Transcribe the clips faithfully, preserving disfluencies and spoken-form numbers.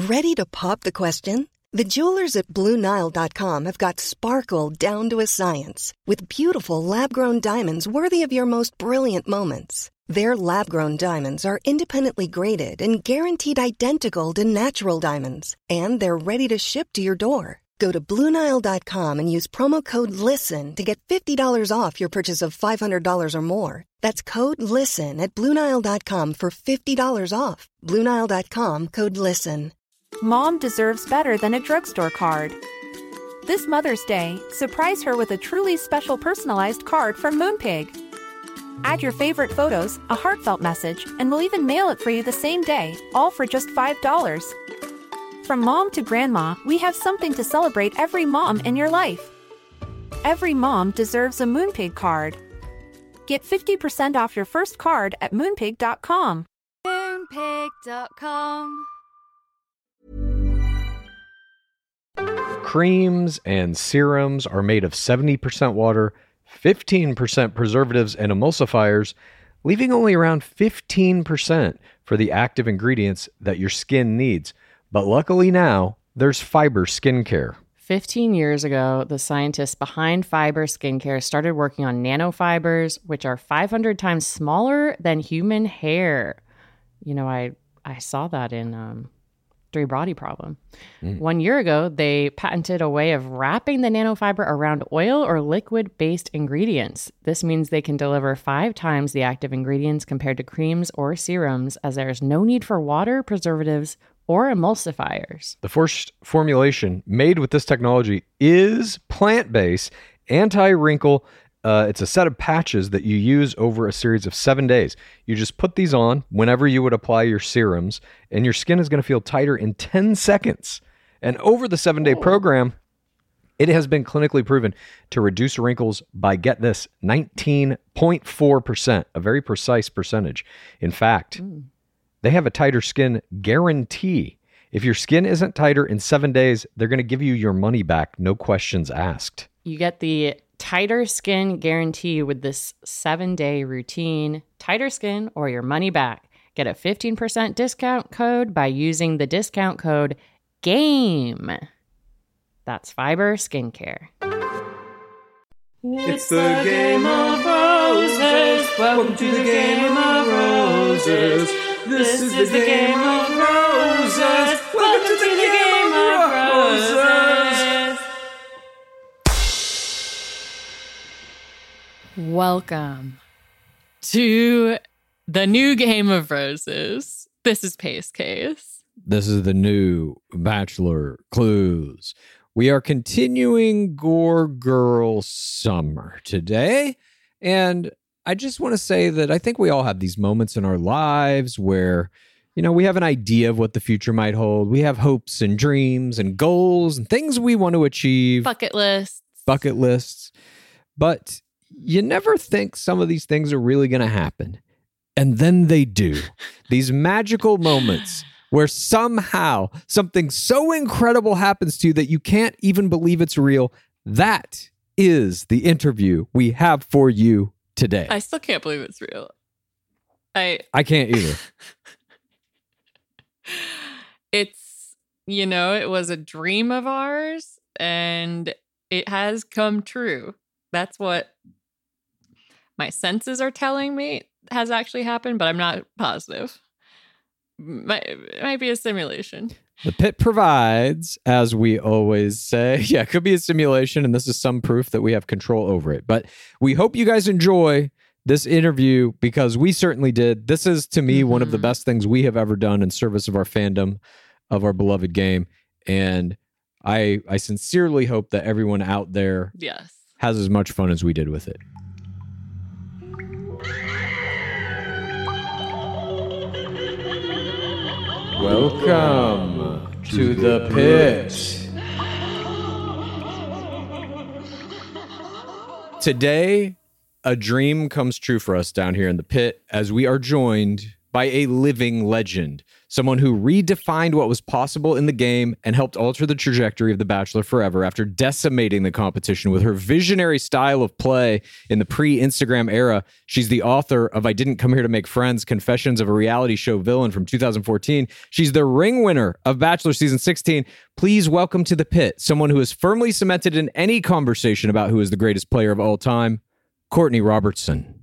Ready to pop the question? The jewelers at Blue Nile dot com have got sparkle down to a science with beautiful lab-grown diamonds worthy of your most brilliant moments. Their lab-grown diamonds are independently graded and guaranteed identical to natural diamonds, and they're ready to ship to your door. Go to Blue Nile dot com and use promo code LISTEN to get fifty dollars off your purchase of five hundred dollars or more. That's code LISTEN at Blue Nile dot com for fifty dollars off. Blue Nile dot com, code LISTEN. Mom deserves better than a drugstore card. This Mother's Day, surprise her with a truly special personalized card from Moonpig. Add your favorite photos, a heartfelt message, and we'll even mail it for you the same day, all for just five dollars. From mom to grandma, we have something to celebrate every mom in your life. Every mom deserves a Moonpig card. Get fifty percent off your first card at moonpig dot com. moonpig dot com. Creams and serums are made of seventy percent water, fifteen percent preservatives and emulsifiers, leaving only around fifteen percent for the active ingredients that your skin needs. But luckily now, there's Fiber Skincare. fifteen years ago, the scientists behind Fiber Skincare started working on nanofibers, which are five hundred times smaller than human hair. You know, I, I saw that in um, Three Body Problem. Mm. One year ago, they patented a way of wrapping the nanofiber around oil or liquid-based ingredients. This means they can deliver five times the active ingredients compared to creams or serums, as there is no need for water, preservatives, or emulsifiers. The first formulation made with this technology is plant-based, anti-wrinkle. Uh, it's a set of patches that you use over a series of seven days. You just put these on whenever you would apply your serums, and your skin is going to feel tighter in ten seconds. And over the seven-day oh. program, it has been clinically proven to reduce wrinkles by, get this, nineteen point four percent, a very precise percentage. In fact, mm. they have a tighter skin guarantee. If your skin isn't tighter in seven days, they're going to give you your money back, no questions asked. You get the tighter skin guarantee with this seven-day routine. Tighter skin or your money back. Get a fifteen percent discount code by using the discount code GAME. That's Fiber Skincare. It's the Game of Roses. Welcome to the Game of Roses. This is the Game of Roses. Welcome to the Game of Roses. Welcome to the new Game of Roses. This is Pace Case. This is the new Bachelor Clues. We are continuing Gore Girl Summer today, and I just want to say that I think we all have these moments in our lives where, you know, we have an idea of what the future might hold. We have hopes and dreams and goals and things we want to achieve. Bucket lists. Bucket lists. But you never think some of these things are really going to happen. And then they do. These magical moments where somehow something so incredible happens to you that you can't even believe it's real. That is the interview we have for you today. I still can't believe it's real. I I can't either. It's, you know, it was a dream of ours and it has come true. That's what my senses are telling me has actually happened, but I'm not positive. Might, it might be a simulation. The pit provides, as we always say. Yeah, it could be a simulation, and this is some proof that we have control over it. But we hope you guys enjoy this interview because we certainly did. This is, to me, mm-hmm. one of the best things we have ever done in service of our fandom, of our beloved game. And I, I sincerely hope that everyone out there yes. has as much fun as we did with it. Welcome to the pit. Today, a dream comes true for us down here in the pit as we are joined by a living legend. someone who redefined what was possible in the game and helped alter the trajectory of The Bachelor forever after decimating the competition with her visionary style of play in the pre-Instagram era. She's the author of I Didn't Come Here to Make Friends, Confessions of a Reality Show Villain from two thousand fourteen. She's the ring winner of Bachelor Season sixteen. Please welcome to the pit someone who is firmly cemented in any conversation about who is the greatest player of all time, Courtney Robertson.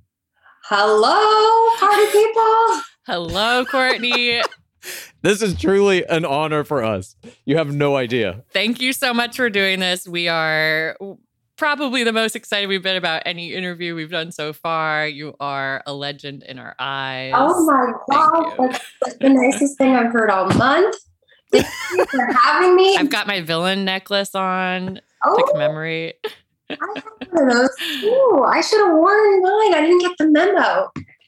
Hello, party people. Hello, Courtney. This is truly an honor for us. You have no idea. Thank you so much for doing this. We are probably the most excited we've been about any interview we've done so far. You are a legend in our eyes. Oh my God. That's, that's the nicest thing I've heard all month. Thank you for having me. I've got my villain necklace on oh, to commemorate. I have one of those too. I should have worn mine. I didn't get the memo.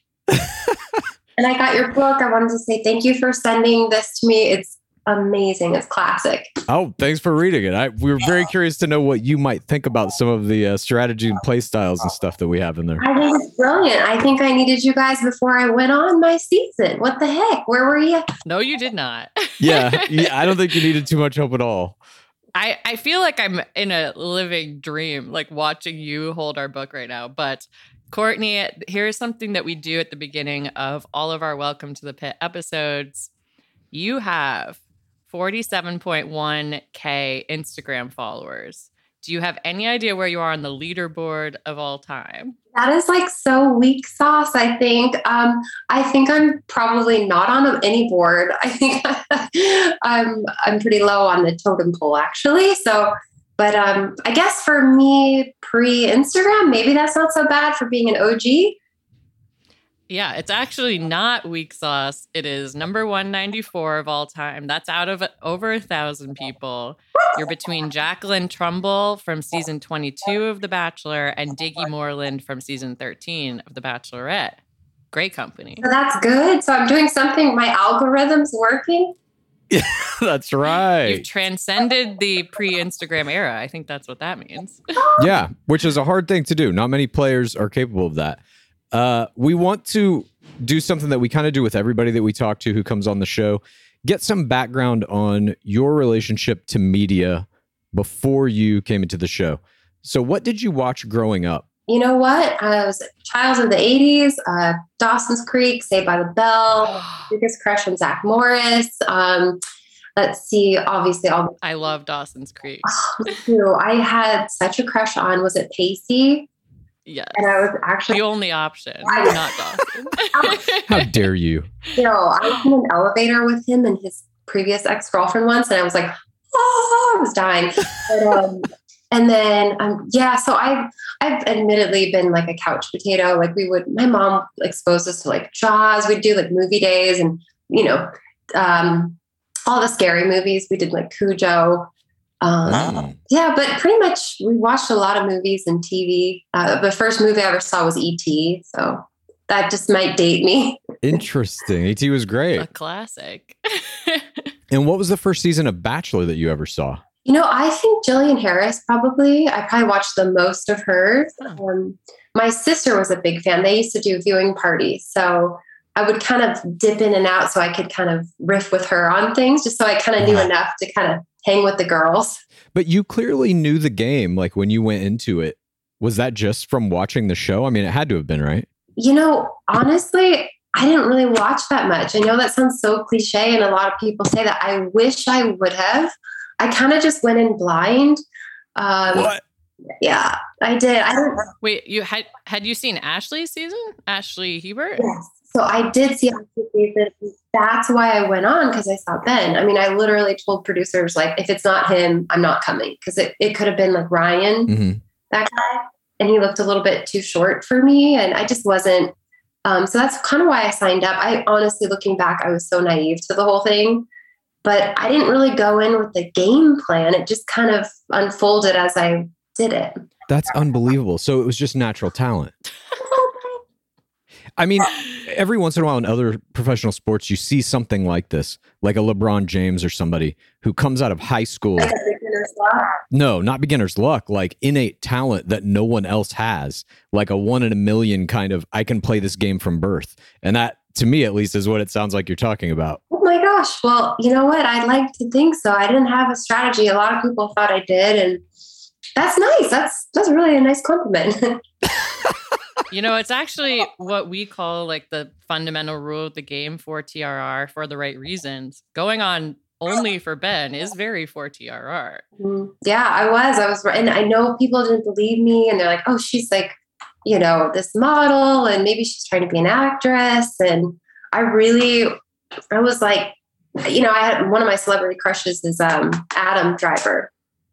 And I got your book. I wanted to say thank you for sending this to me. It's amazing. It's classic. Oh, thanks for reading it. I, we were very curious to know what you might think about some of the uh, strategy and play styles and stuff that we have in there. I think it's brilliant. I think I needed you guys before I went on my season. What the heck? Where were you? No, you did not. yeah, yeah, I don't think you needed too much help at all. I, I feel like I'm in a living dream, like watching you hold our book right now. But Courtney, here's something that we do at the beginning of all of our Welcome to the Pit episodes. You have forty-seven point one K Instagram followers. Do you have any idea where you are on the leaderboard of all time? That is like so weak sauce, I think. Um, I think I'm probably not on any board. I think I'm I'm pretty low on the totem pole, actually. So, but um, I guess for me, pre-Instagram, maybe that's not so bad for being an O G. Yeah, it's actually not weak sauce. It is number one ninety-four of all time. That's out of over a thousand people. You're between Jacqueline Trumbull from season twenty-two of The Bachelor and Diggy Moreland from season thirteen of The Bachelorette. Great company. So that's good. So I'm doing something. My algorithm's working. Yeah, that's right. You've transcended the pre-Instagram era. I think that's what that means. Yeah, which is a hard thing to do. Not many players are capable of that. Uh, we want to do something that we kind of do with everybody that we talk to who comes on the show. Get some background on your relationship to media before you came into the show. So what did you watch growing up? You know what? I was a child of the eighties, uh, Dawson's Creek, Saved by the Bell, biggest crush on Zach Morris. Um, let's see, obviously all. I love Dawson's Creek. Oh, me too. I had such a crush on, was it Pacey? Yes. And I was actually the only option, not Dawson. How dare you? You know, I was in an elevator with him and his previous ex-girlfriend once, and I was like, oh, I was dying. But, um, and then, um, yeah, so I've, I've admittedly been like a couch potato. Like we would, my mom exposed us to like Jaws. We'd do like movie days and, you know, um, all the scary movies. We did like Cujo. Um, wow. Yeah, but pretty much we watched a lot of movies and T V. Uh, the first movie I ever saw was E T, so that just might date me. Interesting. E T was great. A classic. And what was the first season of Bachelor that you ever saw? You know, I think Jillian Harris probably. I probably watched the most of hers. Oh. Um, my sister was a big fan. They used to do viewing parties, so I would kind of dip in and out so I could kind of riff with her on things, just so I kind of knew enough to kind of hang with the girls. But you clearly knew the game, like when you went into it. Was that just from watching the show? I mean, it had to have been, right? You know, honestly, I didn't really watch that much. I know that sounds so cliche, and a lot of people say that. I wish I would have. I kind of just went in blind. Um, what? Yeah, I did. I didn't. Wait, you had had you seen Ashley's season? Ashley Hebert? Yes. So I did see Ashley's season. That's why I went on, because I saw Ben. I mean, I literally told producers, like, if it's not him, I'm not coming. Because it, it could have been like Ryan, mm-hmm. that guy. And he looked a little bit too short for me. And I just wasn't. Um, so that's kind of why I signed up. I honestly, looking back, I was so naive to the whole thing. But I didn't really go in with the game plan. It just kind of unfolded as I did it. That's unbelievable. So it was just natural talent. I mean, every once in a while in other professional sports, you see something like this, like a LeBron James or somebody who comes out of high school. Like a beginner's luck? No, not beginner's luck, like innate talent that no one else has, like a one in a million kind of, I can play this game from birth. And that to me, at least, is what it sounds like you're talking about. Oh my gosh. Well, you know what? I'd like to think so. I didn't have a strategy. A lot of people thought I did. And that's nice. That's, that's really a nice compliment. You know, it's actually what we call like the fundamental rule of the game for T R R for the right reasons. Going on only for Ben is very for T R R. Yeah, I was. I was. And I know people didn't believe me. And they're like, oh, she's like, you know, this model and maybe she's trying to be an actress. And I really, I was like, you know, I had one of my celebrity crushes is um, Adam Driver.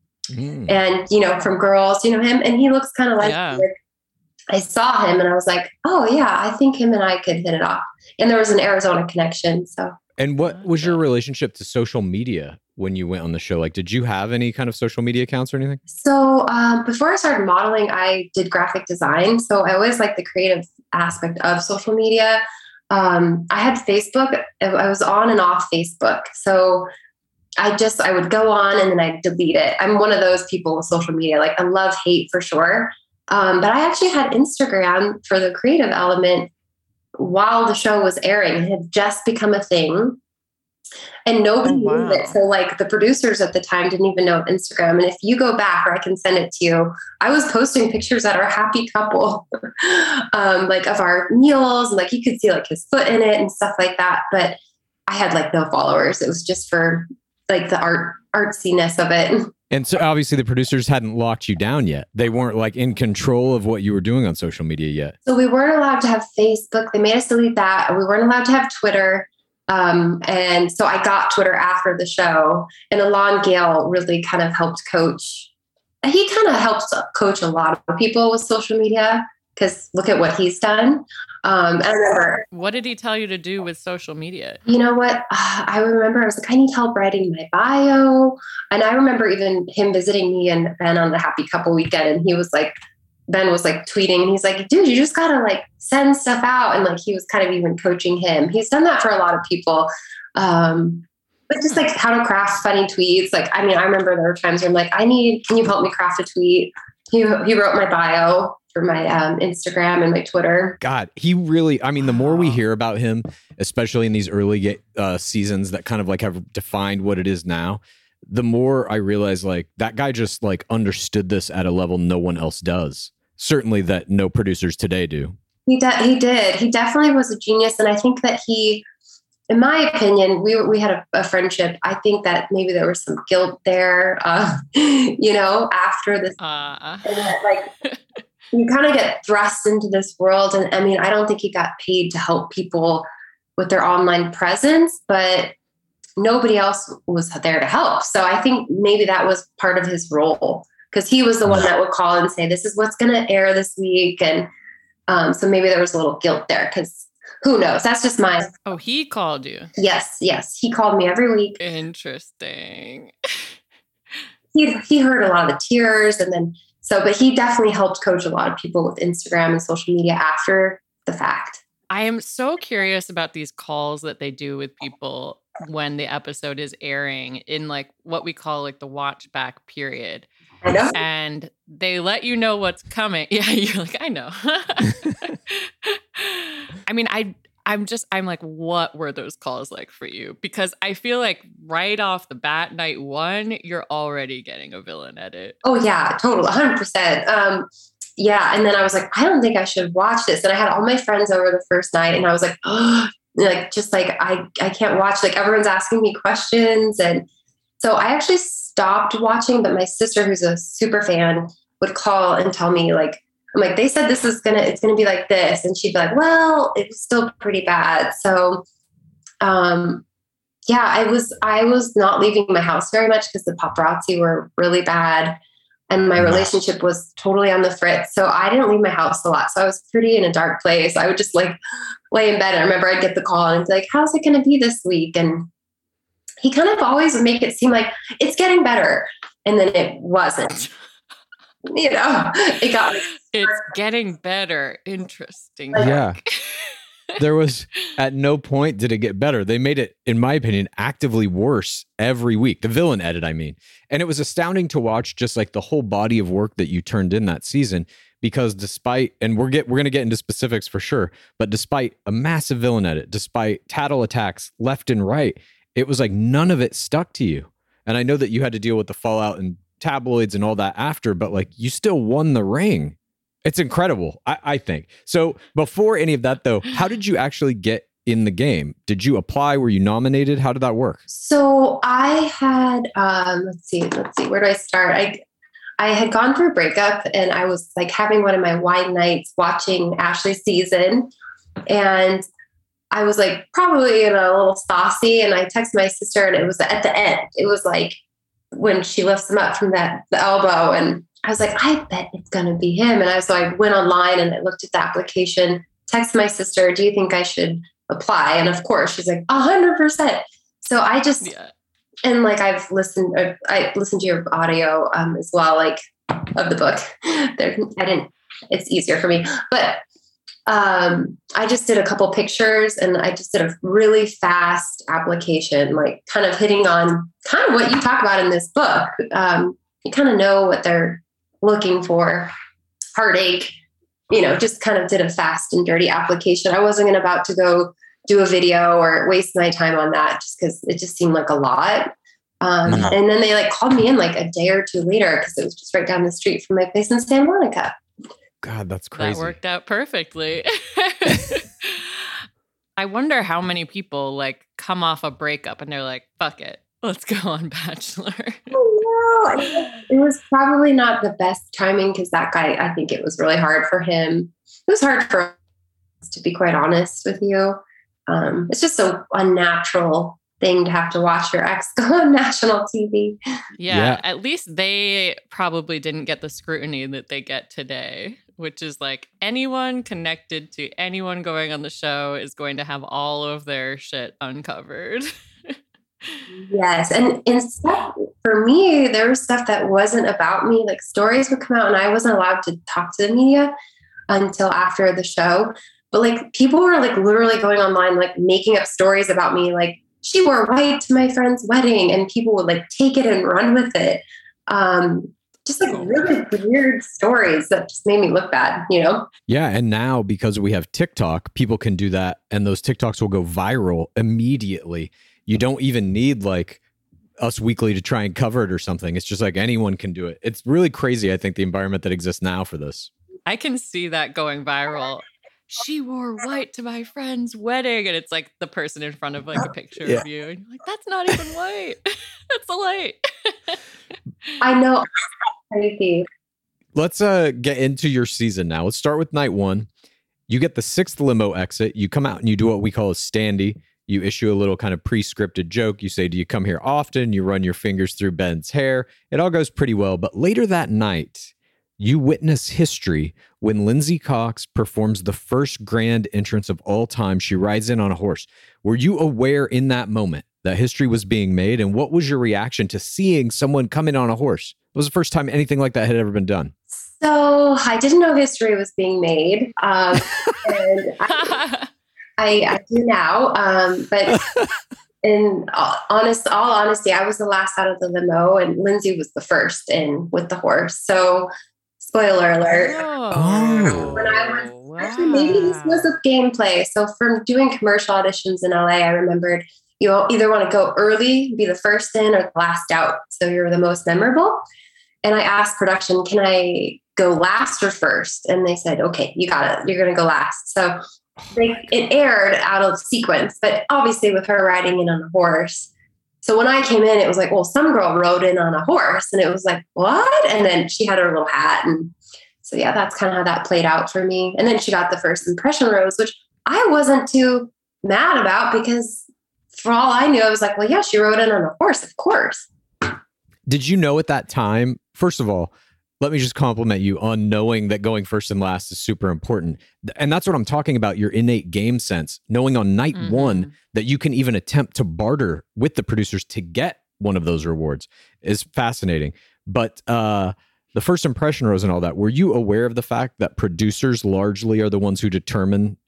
Mm. And, you know, from Girls, you know him, and he looks kind of like, yeah. like, I saw him and I was like, oh yeah, I think him and I could hit it off. And there was an Arizona connection. So. And what was your relationship to social media when you went on the show? Like, did you have any kind of social media accounts or anything? So um, before I started modeling, I did graphic design. So I always liked the creative aspect of social media. Um, I had Facebook. I was on and off Facebook. So I just, I would go on and then I'd delete it. I'm one of those people with social media. Like I love hate for sure. Um, but I actually had Instagram for the creative element while the show was airing. It had just become a thing and nobody oh, wow. knew it. So like the producers at the time didn't even know Instagram. And if you go back, or I can send it to you, I was posting pictures at our happy couple, um, like of our meals. And like you could see like his foot in it and stuff like that. But I had like no followers. It was just for like the art artsiness of it. And so obviously the producers hadn't locked you down yet. They weren't like in control of what you were doing on social media yet. So we weren't allowed to have Facebook. They made us delete that. We weren't allowed to have Twitter. Um, and so I got Twitter after the show, and Alon Gale really kind of helped coach. He kind of helps coach a lot of people with social media because look at what he's done. Um, I remember. What did he tell you to do with social media? You know what? Uh, I remember I was like, I need help writing my bio. And I remember even him visiting me and Ben on the Happy Couple weekend. And he was like, Ben was like tweeting and he's like, dude, you just got to like send stuff out. And like, he was kind of even coaching him. He's done that for a lot of people. Um, but just like how to craft funny tweets. Like, I mean, I remember there were times where I'm like, I need, can you help me craft a tweet? He, he wrote my bio for my um, Instagram and my Twitter. God, he really, I mean, the more we hear about him, especially in these early uh, seasons that kind of like have defined what it is now, the more I realize like that guy just like understood this at a level no one else does. Certainly that no producers today do. He, de- he did. He definitely was a genius. And I think that he, in my opinion, we were, we had a, a friendship. I think that maybe there was some guilt there, uh, you know, after this, uh. and that, like, you kind of get thrust into this world. And I mean, I don't think he got paid to help people with their online presence, but nobody else was there to help. So I think maybe that was part of his role because he was the one that would call and say, this is what's going to air this week. And um, so maybe there was a little guilt there because who knows? That's just my... Oh, he called you? Yes, yes. He called me every week. Interesting. he he heard a lot of the tears and then... So, but he definitely helped coach a lot of people with Instagram and social media after the fact. I am so curious about these calls that they do with people when the episode is airing in like what we call like the watch back period. I know. And they let you know what's coming. Yeah, you're like, I know. I mean, I I'm just, I'm like, what were those calls like for you? Because I feel like right off the bat, night one, you're already getting a villain edit. Oh yeah, totally, one hundred percent. Um, yeah, and then I was like, I don't think I should watch this. And I had all my friends over the first night, and I was like, oh, like just like I, I can't watch. Like everyone's asking me questions, and so I actually stopped watching. But my sister, who's a super fan, would call and tell me like. I'm like, they said this is going to, it's going to be like this. And she'd be like, well, it was still pretty bad. So, um, yeah, I was, I was not leaving my house very much because the paparazzi were really bad and my relationship was totally on the fritz. So I didn't leave my house a lot. So I was pretty in a dark place. I would just like lay in bed. I remember I'd get the call and it's like, how's it going to be this week? And he kind of always would make it seem like it's getting better. And then it wasn't. You know, it got it's getting better. Interesting. Yeah. there was at no point did it get better. They made it, in my opinion, actively worse every week. The villain edit, I mean. And it was astounding to watch just like the whole body of work that you turned in that season, because despite, and we're get we're gonna get into specifics for sure, but despite a massive villain edit, despite tattle attacks left and right, it was like none of it stuck to you. And I know that you had to deal with the fallout and tabloids and all that after, but like you still won the ring. It's incredible, I, I think. So before any of that, though, how did you actually get in the game? Did you apply? Were you nominated? How did that work? So I had, um, let's see, let's see, where do I start? I I had gone through a breakup, and I was like having one of my wine nights watching Ashley's season. And I was like probably in a little saucy, and I texted my sister, and it was at the end. It was like when she lifts him up from that the elbow, and I was like, I bet it's going to be him. And I, so I went online and I looked at the application, texted my sister, do you think I should apply? And of course she's like, a hundred percent. So I just, yeah. and like, I've listened, I listened to your audio um, as well, like of the book there. I didn't, it's easier for me, but um, I just did a couple pictures, and I just did a really fast application, like kind of hitting on kind of what you talk about in this book. Um, you kind of know what they're looking for, heartache, you know, just kind of did a fast and dirty application. I wasn't gonna about to go do a video or waste my time on that, just because it just seemed like a lot. Um, uh-huh. And then they like called me in like a day or two later, because it was just right down the street from my place in Santa Monica. God, that's crazy. That worked out perfectly. I wonder how many people like come off a breakup and they're like, fuck it, let's go on Bachelor. Oh, no. It was probably not the best timing, because that guy, I think it was really hard for him. It was hard for us, to be quite honest with you. Um, it's just a unnatural thing to have to watch your ex go on national T V. Yeah, yeah, at least they probably didn't get the scrutiny that they get today, which is like anyone connected to anyone going on the show is going to have all of their shit uncovered. Yes. And in stuff, for me, there was stuff that wasn't about me. Like stories would come out, and I wasn't allowed to talk to the media until after the show. But like people were like literally going online, like making up stories about me. Like, she wore white to my friend's wedding, and people would like take it and run with it. Um, just like really weird stories that just made me look bad, you know? Yeah. And now because we have TikTok, people can do that, and those TikToks will go viral immediately. You don't even need like Us Weekly to try and cover it or something. It's just like anyone can do it. It's really crazy, I think, the environment that exists now for this. I can see that going viral. She wore white to my friend's wedding, and it's like the person in front of like a picture yeah. of you, and you're like, that's not even white. That's a light. I know. Crazy. Let's uh get into your season now. Let's start with night one. You get the sixth limo exit. You come out and you do what we call a standee. You issue a little kind of pre-scripted joke. You say, do you come here often? You run your fingers through Ben's hair. It all goes pretty well. But later that night, you witness history when Lindsay Cox performs the first grand entrance of all time. She rides in on a horse. Were you aware in that moment that history was being made? And what was your reaction to seeing someone come in on a horse? It was the first time anything like that had ever been done. So I didn't know history was being made. Um, and I, I, I do now. Um, but in honest, all honesty, I was the last out of the limo, and Lindsay was the first in with the horse. So spoiler alert. Oh. When I was, wow. Actually, maybe this was a gameplay. So from doing commercial auditions in L A, I remembered you either want to go early, be the first in, or the last out, so you're the most memorable. And I asked production, can I go last or first? And they said, okay, you got it. You're going to go last. So they, it aired out of sequence, but obviously with her riding in on a horse. So when I came in, it was like, well, some girl rode in on a horse, and it was like, what? And then she had her little hat. And so, yeah, that's kind of how that played out for me. And then she got the first impression rose, which I wasn't too mad about, because for all I knew, I was like, well, yeah, she rode in on a horse, of course. Did you know at that time, first of all, let me just compliment you on knowing that going first and last is super important. And that's what I'm talking about, your innate game sense, knowing on night mm-hmm. one that you can even attempt to barter with the producers to get one of those rewards is fascinating. But uh, the first impression rose and all that, were you aware of the fact that producers largely are the ones who determine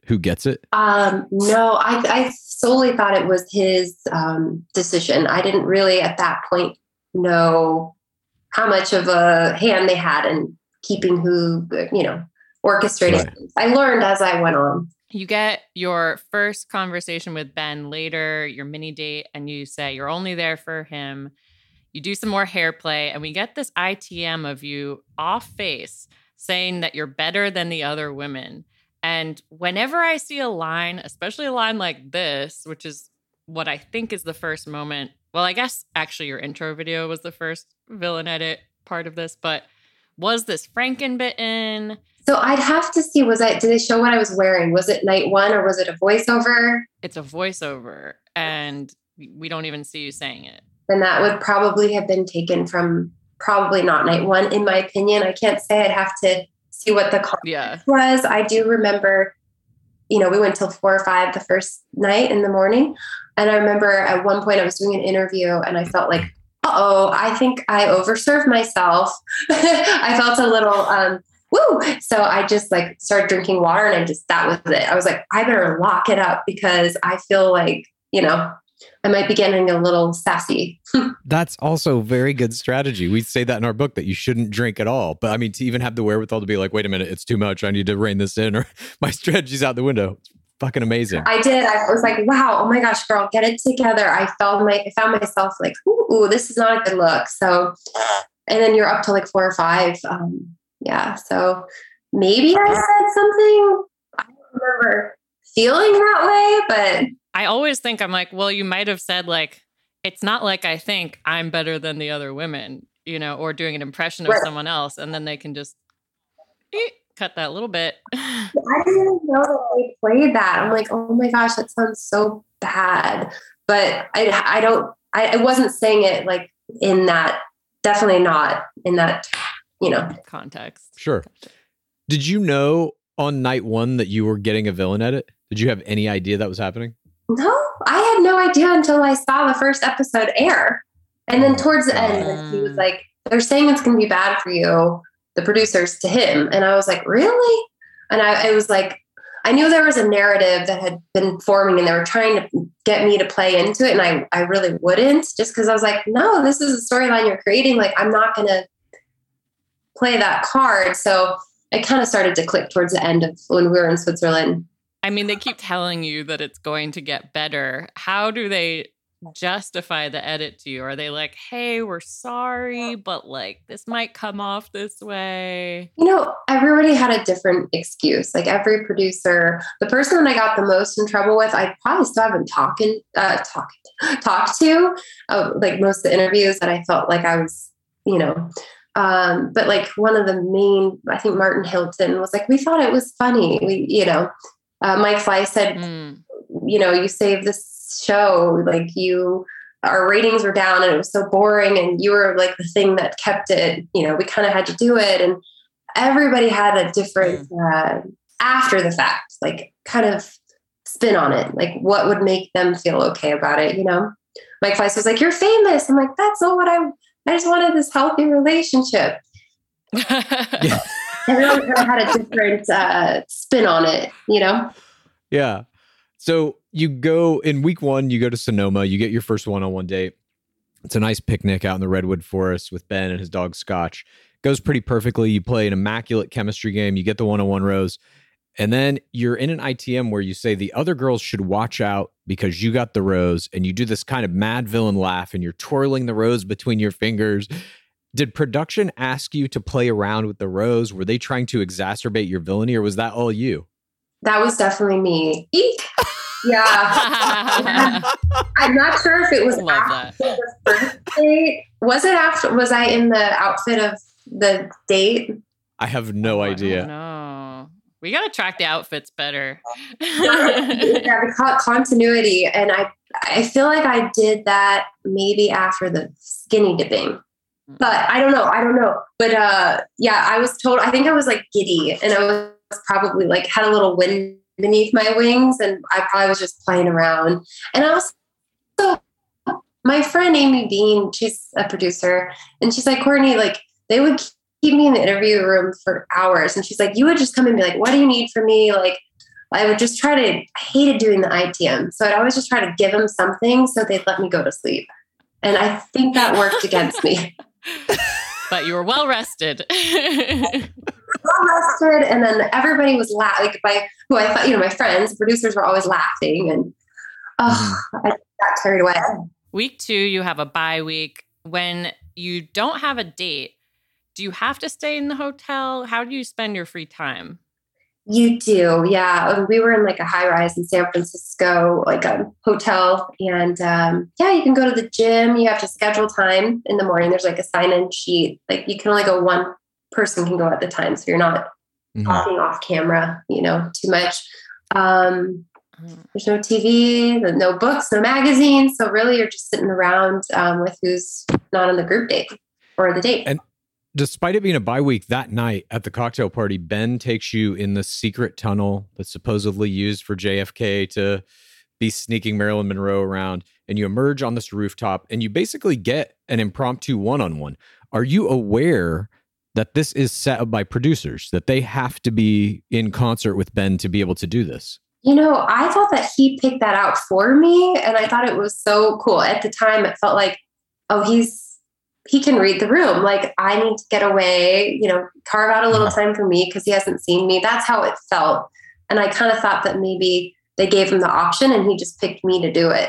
who gets it? Um, no, I, I solely thought it was his um, decision. I didn't really at that point know how much of a hand they had in keeping who, you know, orchestrating. Right. I learned as I went on. You get your first conversation with Ben later, your mini date, and you say you're only there for him. You do some more hair play, and we get this I T M of you off face saying that you're better than the other women. And whenever I see a line, especially a line like this, which is what I think is the first moment. Well, I guess actually your intro video was the first villain edit part of this, but was this Frankenbitten? So I'd have to see, was I, did they show what I was wearing? Was it night one or was it a voiceover? It's a voiceover, and we don't even see you saying it. Then that would probably have been taken from probably not night one, in my opinion. I can't say. I'd have to see what the context yeah. was. I do remember, you know, we went till four or five the first night in the morning. And I remember at one point I was doing an interview and I felt like, uh-oh, I think I overserved myself. I felt a little, um, woo. So I just like started drinking water and I just, that was it. I was like, I better lock it up because I feel like, you know, I might be getting a little sassy. That's also very good strategy. We say that in our book that you shouldn't drink at all. But I mean, to even have the wherewithal to be like, wait a minute, it's too much. I need to rein this in, or my strategy's out the window. It's fucking amazing. I did. I was like, wow, oh my gosh, girl, get it together. I felt my, I found myself like, ooh, ooh, this is not a good look. So, and then you're up to like four or five. Um, yeah. So maybe I said something. I don't remember feeling that way, but I always think I'm like, well, you might have said like, it's not like I think I'm better than the other women, you know, or doing an impression of right. someone else. And then they can just eh, cut that little bit. I didn't even know that they played that. I'm like, oh my gosh, that sounds so bad. But I, I don't, I, I wasn't saying it like in that, definitely not in that, you know, context. Sure. Did you know on night one that you were getting a villain edit? Did you have any idea that was happening? No, I had no idea until I saw the first episode air. And then towards the end, like, he was like, they're saying it's going to be bad for you, the producers, to him. And I was like, really? And I, it was like, I knew there was a narrative that had been forming and they were trying to get me to play into it. And I, I really wouldn't, just because I was like, no, this is a storyline you're creating. Like, I'm not going to play that card. So it kind of started to click towards the end of when we were in Switzerland. I mean, they keep telling you that it's going to get better. How do they justify the edit to you? Are they like, hey, we're sorry, but like this might come off this way? You know, everybody had a different excuse. Like every producer, the person that I got the most in trouble with, I probably still haven't talking, uh, talked, talked to, uh, like most of the interviews that I felt like I was, you know, um, but like one of the main, I think Martin Hilton was like, we thought it was funny. We, you know, Uh, Mike Fly said, mm. you know, you saved this show, like you, our ratings were down and it was so boring and you were like the thing that kept it, you know, we kind of had to do it. And everybody had a different, mm. uh, after the fact, like kind of spin on it. Like what would make them feel okay about it, you know? Mike Fleiss was like, you're famous. I'm like, that's not what I, I just wanted this healthy relationship. Yeah. Everyone kind of had a different uh, spin on it, you know? Yeah. So you go in week one, you go to Sonoma, you get your first one-on-one date. It's a nice picnic out in the Redwood Forest with Ben and his dog Scotch. Goes pretty perfectly. You play an immaculate chemistry game. You get the one-on-one rose. And then you're in an I T M where you say the other girls should watch out because you got the rose. And you do this kind of mad villain laugh and you're twirling the rose between your fingers. Did production ask you to play around with the rose? Were they trying to exacerbate your villainy, or was that all you? That was definitely me. Eek. Yeah. I'm not sure if it was Love after that. The first date. Was it after? Was I in the outfit of the date? I have no oh, idea. No, we got to track the outfits better. Yeah, the co- continuity, and I, I feel like I did that maybe after the skinny dipping. But I don't know. I don't know. But uh, yeah, I was told, I think I was like giddy and I was probably like had a little wind beneath my wings and I probably was just playing around. And I was, so my friend Amy Bean, she's a producer and she's like, Courtney, like they would keep me in the interview room for hours. And she's like, you would just come and be like, what do you need from me? Like, I would just try to, I hated doing the I T M. So I'd always just try to give them something so they'd let me go to sleep. And I think that worked against me. But you were well rested. well rested. And then everybody was laughing. Like my, who I thought, you know, my friends, producers were always laughing. And oh, I got carried away. Week two, you have a bye week. When you don't have a date, do you have to stay in the hotel? How do you spend your free time? You do, yeah. We were in like a high rise in San Francisco, like a hotel. And um, yeah, you can go to the gym. You have to schedule time in the morning. There's like a sign-in sheet. Like you can only go one person can go at the time. So you're not mm-hmm. talking off camera, you know, too much. Um, there's no T V, no books, no magazines. So really you're just sitting around um, with who's not on the group date or the date. And despite it being a bye week, that night at the cocktail party, Ben takes you in the secret tunnel that's supposedly used for J F K to be sneaking Marilyn Monroe around. And you emerge on this rooftop and you basically get an impromptu one-on-one. Are you aware that this is set up by producers, that they have to be in concert with Ben to be able to do this? You know, I thought that he picked that out for me. And I thought it was so cool. At the time, it felt like, oh, he's, he can read the room. Like, I need to get away, you know, carve out a little time for me because he hasn't seen me. That's how it felt. And I kind of thought that maybe they gave him the option and he just picked me to do it.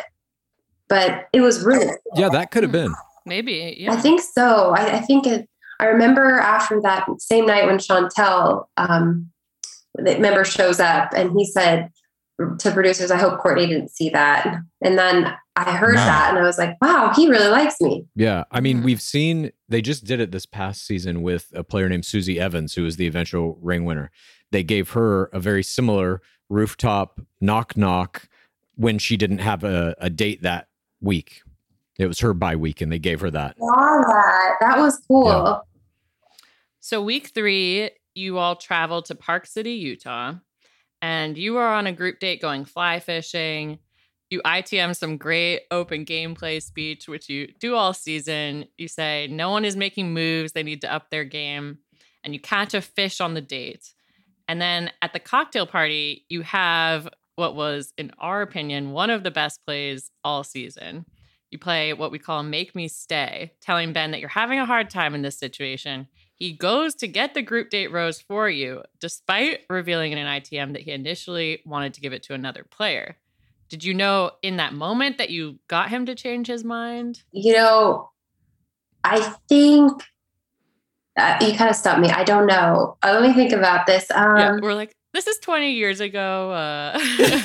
But it was really cool. Yeah, that could have been. Maybe, yeah. I think so. I, I think it, I remember after that same night when Chantel, um, the member shows up and he said to producers, I hope Courtney didn't see that. And then I heard wow. that and I was like, wow, he really likes me. Yeah. I mean, we've seen, they just did it this past season with a player named Susie Evans, who was the eventual ring winner. They gave her a very similar rooftop knock knock when she didn't have a, a date that week. It was her bye week and they gave her that. Wow, that, that was cool. Yeah. So week three, you all traveled to Park City, Utah, and you are on a group date going fly fishing. You I T M some great open gameplay speech, which you do all season. You say no one is making moves. They need to up their game. And you catch a fish on the date. And then at the cocktail party, you have what was, in our opinion, one of the best plays all season. You play what we call Make Me Stay, telling Ben that you're having a hard time in this situation. He goes to get the group date rose for you, despite revealing in an I T M that he initially wanted to give it to another player. Did you know in that moment that you got him to change his mind? You know, I think uh, you kind of stumped me. I don't know. Uh, let me think about this. Um, yeah, we're like, this is twenty years ago. Uh,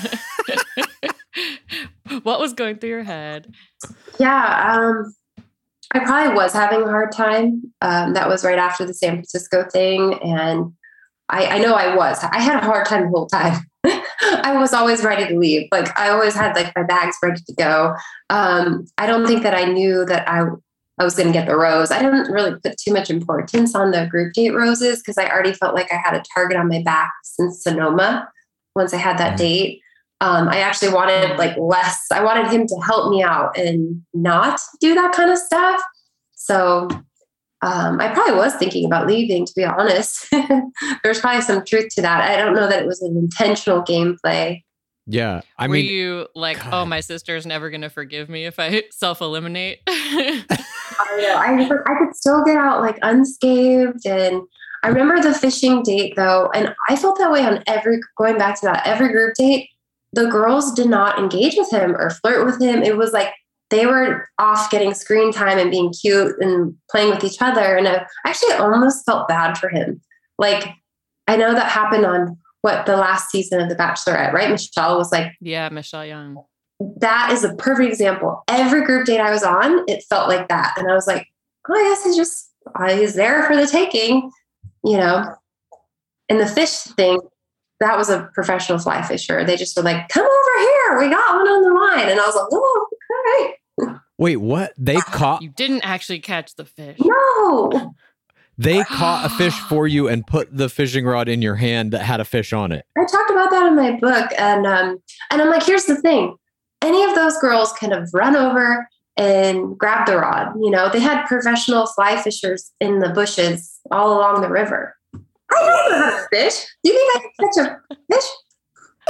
what was going through your head? Yeah, um, I probably was having a hard time. Um, that was right after the San Francisco thing. And I, I know I was. I had a hard time the whole time. I was always ready to leave. Like I always had like my bags ready to go. Um, I don't think that I knew that I I was going to get the rose. I didn't really put too much importance on the group date roses because I already felt like I had a target on my back since Sonoma. Once I had that date, um, I actually wanted like less. I wanted him to help me out and not do that kind of stuff. So um, I probably was thinking about leaving, to be honest. There's probably some truth to that. I don't know that it was an intentional gameplay. Yeah. I Were mean, you like, God. oh, my sister's never going to forgive me if I self-eliminate? I know. I, I could still get out like unscathed. And I remember the fishing date though. And I felt that way on every, going back to that, every group date, the girls did not engage with him or flirt with him. It was like, they were off getting screen time and being cute and playing with each other. And I actually almost felt bad for him. Like, I know that happened on what the last season of The Bachelorette, right? Michelle was like, yeah, Michelle Young. That is a perfect example. Every group date I was on, it felt like that. And I was like, oh, I guess he's just, uh, he's there for the taking, you know? And the fish thing, that was a professional fly fisher. They just were like, come over here. We got one on the line. And I was like, oh, okay. Wait, what? They caught? You didn't actually catch the fish. No. They caught a fish for you and put the fishing rod in your hand that had a fish on it. I talked about that in my book. And, um, and I'm like, here's the thing. Any of those girls could have run over and grabbed the rod. You know, they had professional fly fishers in the bushes all along the river. I don't know how to fish. Do you think I can catch a fish?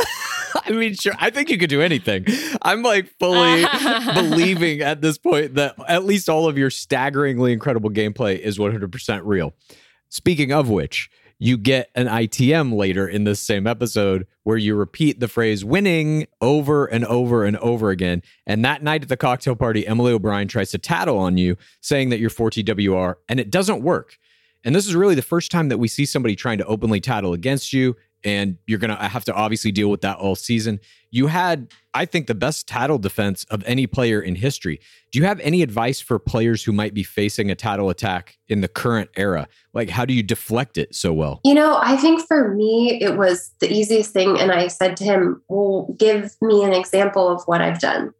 I mean, sure. I think you could do anything. I'm like fully believing at this point that at least all of your staggeringly incredible gameplay is one hundred percent real. Speaking of which, you get an I T M later in this same episode where you repeat the phrase winning over and over and over again. And that night at the cocktail party, Emily O'Brien tries to tattle on you, saying that you're four T W R, and it doesn't work. And this is really the first time that we see somebody trying to openly tattle against you. And you're going to have to obviously deal with that all season. You had, I think, the best tattle defense of any player in history. Do you have any advice for players who might be facing a tattle attack in the current era? Like, how do you deflect it so well? You know, I think for me, it was the easiest thing. And I said to him, well, give me an example of what I've done.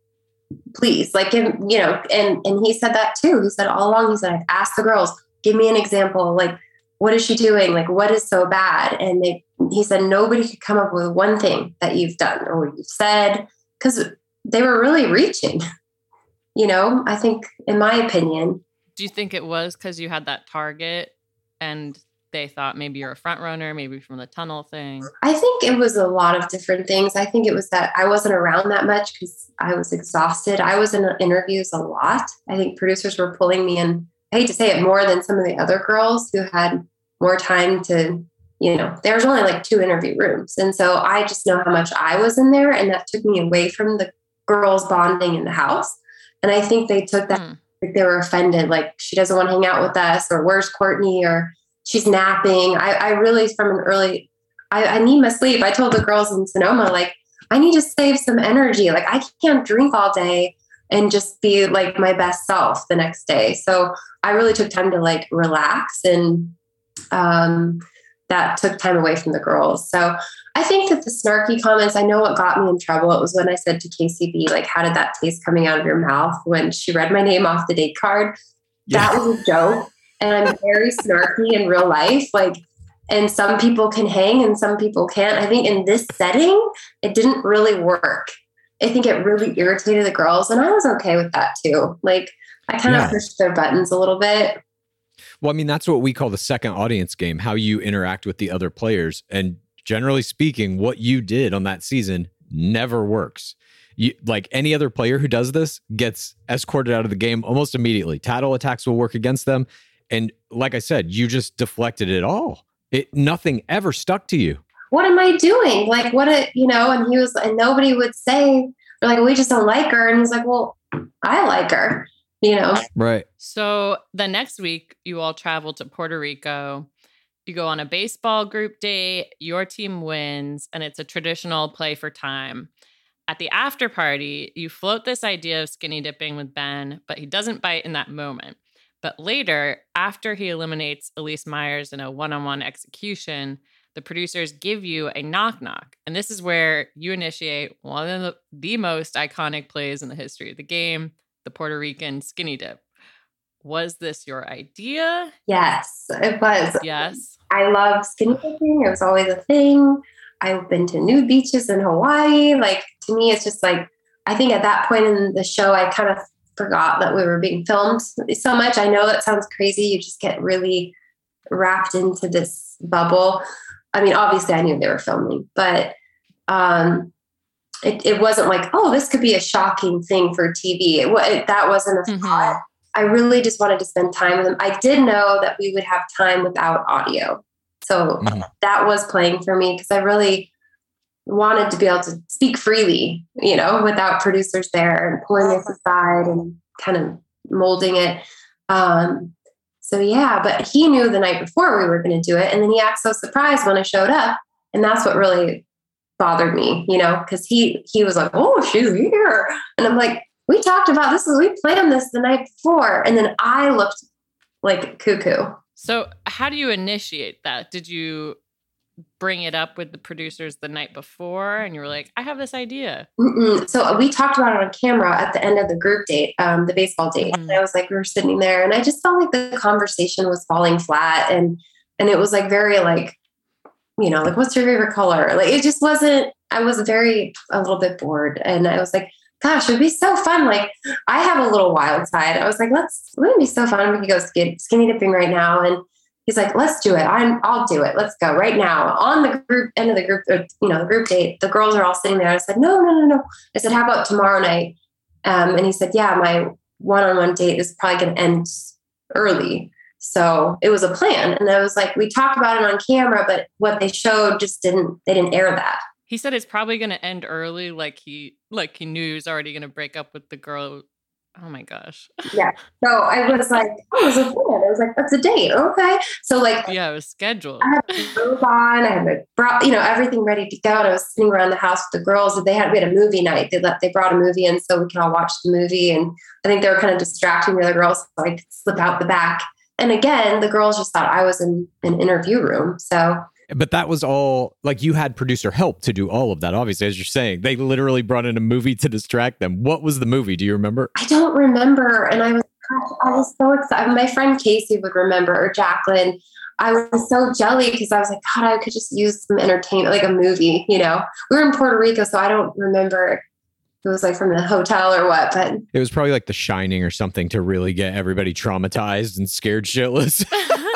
Please, like, give, you know, and, and he said that too. He said all along, he said, I've asked the girls, give me an example. Like, what is she doing? Like, what is so bad? And they, he said, nobody could come up with one thing that you've done or what you've said, because they were really reaching, you know, I think, in my opinion. Do you think it was because you had that target and they thought maybe you're a front runner, maybe from the tunnel thing? I think it was a lot of different things. I think it was that I wasn't around that much because I was exhausted. I was in interviews a lot. I think producers were pulling me in, I hate to say it, more than some of the other girls who had more time to, you know, there was only like two interview rooms. And so I just know how much I was in there, and that took me away from the girls bonding in the house. And I think they took that, mm. like they were offended, like she doesn't want to hang out with us, or where's Courtney, or she's napping. I, I really, from an early, I, I need my sleep. I told the girls in Sonoma, like, I need to save some energy. Like, I can't drink all day and just be like my best self the next day. So I really took time to like relax, and um, that took time away from the girls. So I think that the snarky comments, I know what got me in trouble. It was when I said to K C B, like, how did that taste coming out of your mouth when she read my name off the date card? Yeah. That was a joke. And I'm very snarky in real life. Like, and some people can hang and some people can't. I think in this setting, it didn't really work. I think it really irritated the girls, and I was okay with that too. Like, I kind yeah. of pushed their buttons a little bit. Well, I mean, that's what we call the second audience game, how you interact with the other players. And generally speaking, what you did on that season never works. You, like any other player who does this gets escorted out of the game almost immediately. Tattle attacks will work against them. And like I said, you just deflected it all. It nothing ever stuck to you. What am I doing? Like, what, a, you know, and he was, and nobody would say, they're like, we just don't like her. And he's like, well, I like her, you know? Right. So the next week, you all travel to Puerto Rico. You go on a baseball group date, your team wins, and it's a traditional play for time. At the after party, you float this idea of skinny dipping with Ben, but he doesn't bite in that moment. But later, after he eliminates Elise Myers in a one-on-one execution, the producers give you a knock-knock. And this is where you initiate one of the, the most iconic plays in the history of the game, the Puerto Rican skinny dip. Was this your idea? Yes, it was. Yes. I love skinny dipping. It was always a thing. I've been to nude beaches in Hawaii. Like, to me, it's just like, I think at that point in the show, I kind of forgot that we were being filmed so much. I know that sounds crazy. You just get really wrapped into this bubble. I mean, obviously I knew they were filming, but um, it, it wasn't like, oh, this could be a shocking thing for T V. It, it, that wasn't a mm-hmm. thought. I really just wanted to spend time with them. I did know that we would have time without audio. So mm-hmm. that was playing for me, because I really wanted to be able to speak freely, you know, without producers there and pulling us aside and kind of molding it. Um, so yeah, but he knew the night before we were going to do it. And then he acted so surprised when I showed up. And that's what really bothered me, you know, because he, he was like, oh, she's here. And I'm like, we talked about this, we planned this the night before. And then I looked like cuckoo. So how do you initiate that? Did you bring it up with the producers the night before and you were like, I have this idea? Mm-mm. So we talked about it on camera at the end of the group date, um, the baseball date. Mm-hmm. And I was like, we were sitting there and I just felt like the conversation was falling flat. And, and it was like, very like, you know, like, what's your favorite color? Like, it just wasn't, I was very, a little bit bored. And I was like, gosh, it would be so fun. Like, I have a little wild side. I was like, let's, wouldn't it be so fun if we could go skin, skinny dipping right now? And he's like, let's do it. I'm, I'll do it. Let's go right now. On the group end of the group, or, you know, the group date, the girls are all sitting there. I said, no, no, no, no. I said, how about tomorrow night? Um, and he said, yeah, my one-on-one date is probably going to end early. So it was a plan. And I was like, we talked about it on camera, but what they showed just didn't, they didn't air that. He said it's probably going to end early. Like he, like he knew he was already going to break up with the girl. Oh my gosh. Yeah. So I was like, oh, it was a plan. I was like, that's a date. Okay. So like, yeah, it was scheduled. I had my robe on. I had my bra, you know, everything ready to go. And I was sitting around the house with the girls. They had, we had a movie night. They let, they brought a movie in so we could all watch the movie. And I think they were kind of distracting the other girls, so I could slip out the back. And again, the girls just thought I was in an interview room. So. But that was all, like, you had producer help to do all of that, obviously, as you're saying. They literally brought in a movie to distract them. What was the movie? Do you remember? I don't remember. And I was I was so excited. My friend Casey would remember, or Jacqueline. I was so jelly because I was like, God, I could just use some entertainment, like a movie, you know. We were in Puerto Rico, so I don't remember if it was like from the hotel or what, but it was probably like The Shining or something to really get everybody traumatized and scared shitless.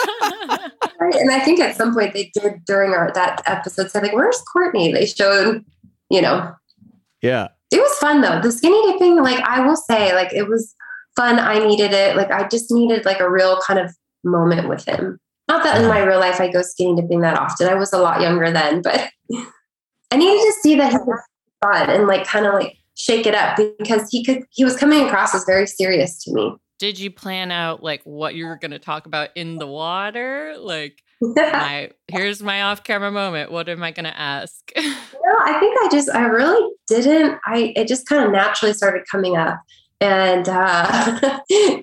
And I think at some point they did during our that episode say like, where's Courtney? They showed, you know. Yeah. It was fun though. The skinny dipping, like I will say, like it was fun. I needed it. Like I just needed like a real kind of moment with him. Not that in my real life I go skinny dipping that often. I was a lot younger then, but I needed to see that he was fun and like kind of like shake it up because he could he was coming across as very serious to me. Did you plan out like what you were going to talk about in the water? Like, my, here's my off-camera moment. What am I going to ask? No, I think I just, I really didn't. I it just kind of naturally started coming up, and uh,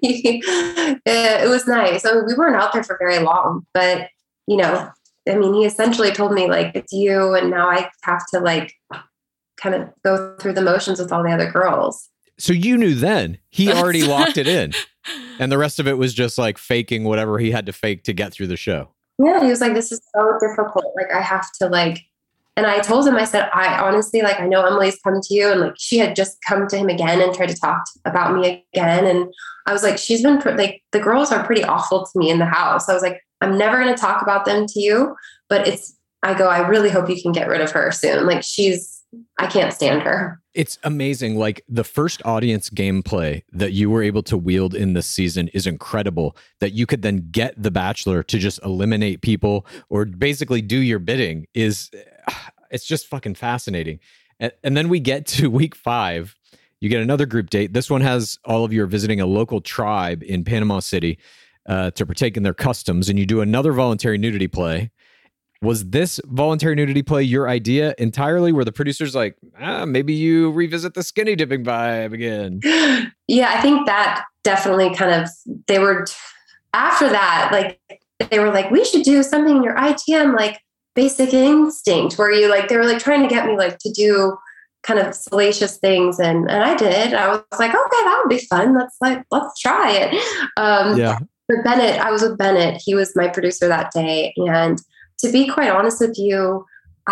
it, it was nice. I mean, we weren't out there for very long, but you know, I mean, he essentially told me like, it's you, and now I have to like kind of go through the motions with all the other girls. So you knew then he already locked it in, and the rest of it was just like faking whatever he had to fake to get through the show. Yeah. He was like, this is so difficult. Like I have to like, and I told him, I said, I honestly, like, I know Emily's come to you, and like, she had just come to him again and tried to talk about me again. And I was like, she's been pr- like, the girls are pretty awful to me in the house. I was like, I'm never going to talk about them to you, but it's, I go, I really hope you can get rid of her soon. Like she's, I can't stand her. It's amazing. Like the first audience gameplay that you were able to wield in this season is incredible, that you could then get The Bachelor to just eliminate people or basically do your bidding is, it's just fucking fascinating. And, and then we get to week five, you get another group date. This one has all of you are visiting a local tribe in Panama City uh, to partake in their customs, and you do another voluntary nudity play. Was this voluntary nudity play your idea entirely? Were the producers like, ah, maybe you revisit the skinny dipping vibe again? Yeah, I think that definitely kind of, they were, after that, like, they were like, we should do something in your I T M, like Basic Instinct, where you like, they were like trying to get me like to do kind of salacious things. And, and I did. I was like, okay, that would be fun. Let's like, let's try it. Um, yeah. But Bennett, I was with Bennett. He was my producer that day. And to be quite honest with you,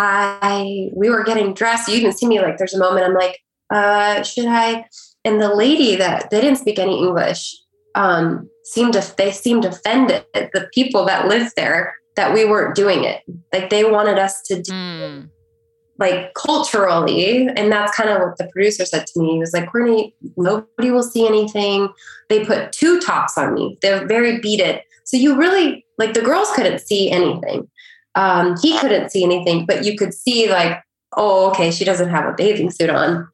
I we were getting dressed. You even see me like there's a moment I'm like, uh, should I? And the lady that they didn't speak any English um, seemed to they seemed offended at the people that lived there that we weren't doing it. Like they wanted us to do mm. like culturally, and that's kind of what the producer said to me. He was like, Courtney, nobody will see anything. They put two tops on me. They're very beaded, so you really like the girls couldn't see anything. Um, he couldn't see anything, but you could see like, oh, okay, she doesn't have a bathing suit on.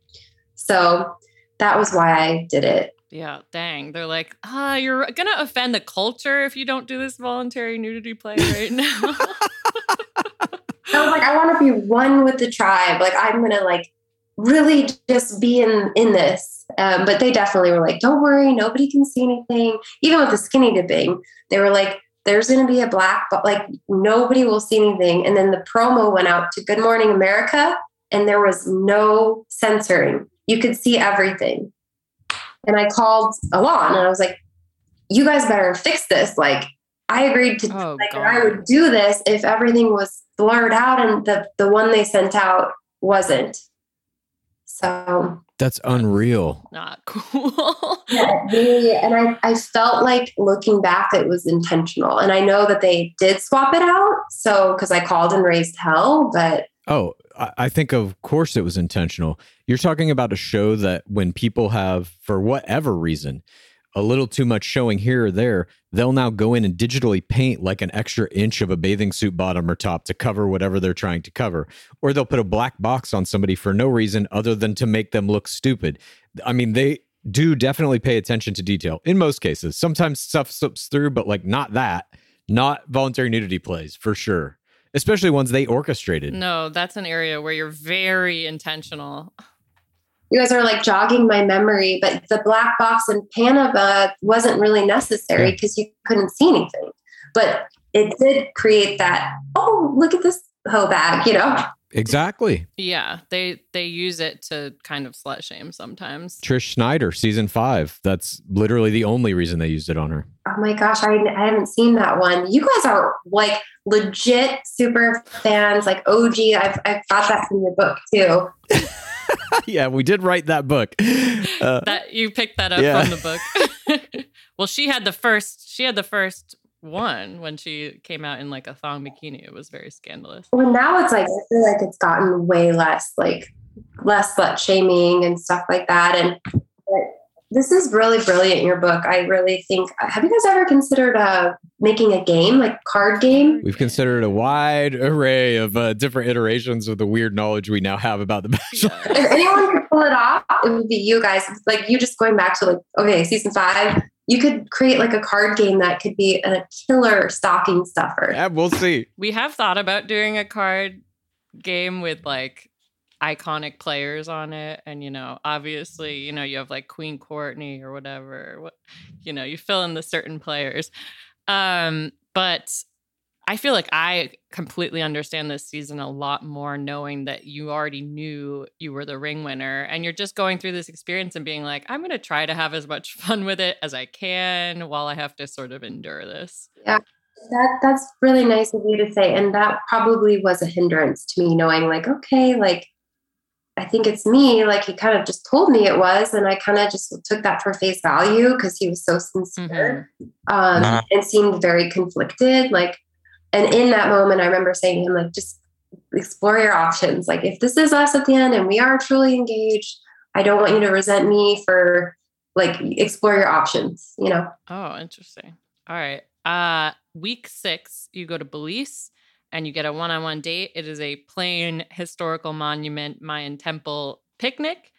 So that was why I did it. Yeah, dang. They're like, ah, you're going to offend the culture if you don't do this voluntary nudity play right now. I was like, I want to be one with the tribe. Like, I'm going to like really just be in, in this. Um, but they definitely were like, don't worry, nobody can see anything. Even with the skinny dipping, they were like, there's going to be a black, but like nobody will see anything. And then the promo went out to Good Morning America, and there was no censoring. You could see everything. And I called Alon and I was like, you guys better fix this. Like I agreed to, oh, like, God. I would do this if everything was blurred out and the, the one they sent out wasn't. So That's unreal. Not cool. Yeah, really, and I, I felt like looking back, it was intentional. And I know that they did swap it out. So, because I called and raised hell, but. Oh, I, I think of course it was intentional. You're talking about a show that when people have, for whatever reason, a little too much showing here or there, they'll now go in and digitally paint like an extra inch of a bathing suit bottom or top to cover whatever they're trying to cover. Or they'll put a black box on somebody for no reason other than to make them look stupid. I mean, they do definitely pay attention to detail in most cases. Sometimes stuff slips through, but like not that, not voluntary nudity plays for sure, especially ones they orchestrated. No, that's an area where you're very intentional. You guys are like jogging my memory, but the black box in Panama wasn't really necessary because you couldn't see anything. But it did create that, oh, look at this hoe bag, you know? Exactly. Yeah, they they use it to kind of slut shame sometimes. Trish Snyder, season five. That's literally the only reason they used it on her. Oh my gosh, I, I haven't seen that one. You guys are like legit super fans, like O G. I've, I've got that from your book too. Yeah, we did write that book. Uh, that you picked that up yeah. from the book. Well, she had the first. She had the first one when she came out in like a thong bikini. It was very scandalous. Well, now it's like I feel like it's gotten way less, like less slut shaming and stuff like that. And but this is really brilliant. Your book, I really think. Have you guys ever considered uh, making a game, like card game? We've considered a wide array of uh, different iterations of the weird knowledge we now have about The Bachelor. Yeah. If anyone could pull it off, it would be you guys. Like you just going back to like, okay, season five, you could create like a card game that could be a killer stocking stuffer. Yeah, we'll see. We have thought about doing a card game with like iconic players on it, and you know, obviously, you know, you have like Queen Courtney or whatever. What, you know, you fill in the certain players. Um, but I feel like I completely understand this season a lot more, knowing that you already knew you were the ring winner, and you're just going through this experience and being like, I'm going to try to have as much fun with it as I can while I have to sort of endure this. Yeah. That that's really nice of you to say. And that probably was a hindrance to me, knowing like, okay, like, I think it's me. Like he kind of just told me it was, and I kind of just took that for face value because he was so sincere mm-hmm. um, uh-huh. and seemed very conflicted. Like, and in that moment, I remember saying to him, like, just explore your options. Like, if this is us at the end and we are truly engaged, I don't want you to resent me for like explore your options. You know? Oh, interesting. All right. Uh, week six, you go to Belize. And you get a one-on-one date. It is a plain historical monument Mayan temple picnic.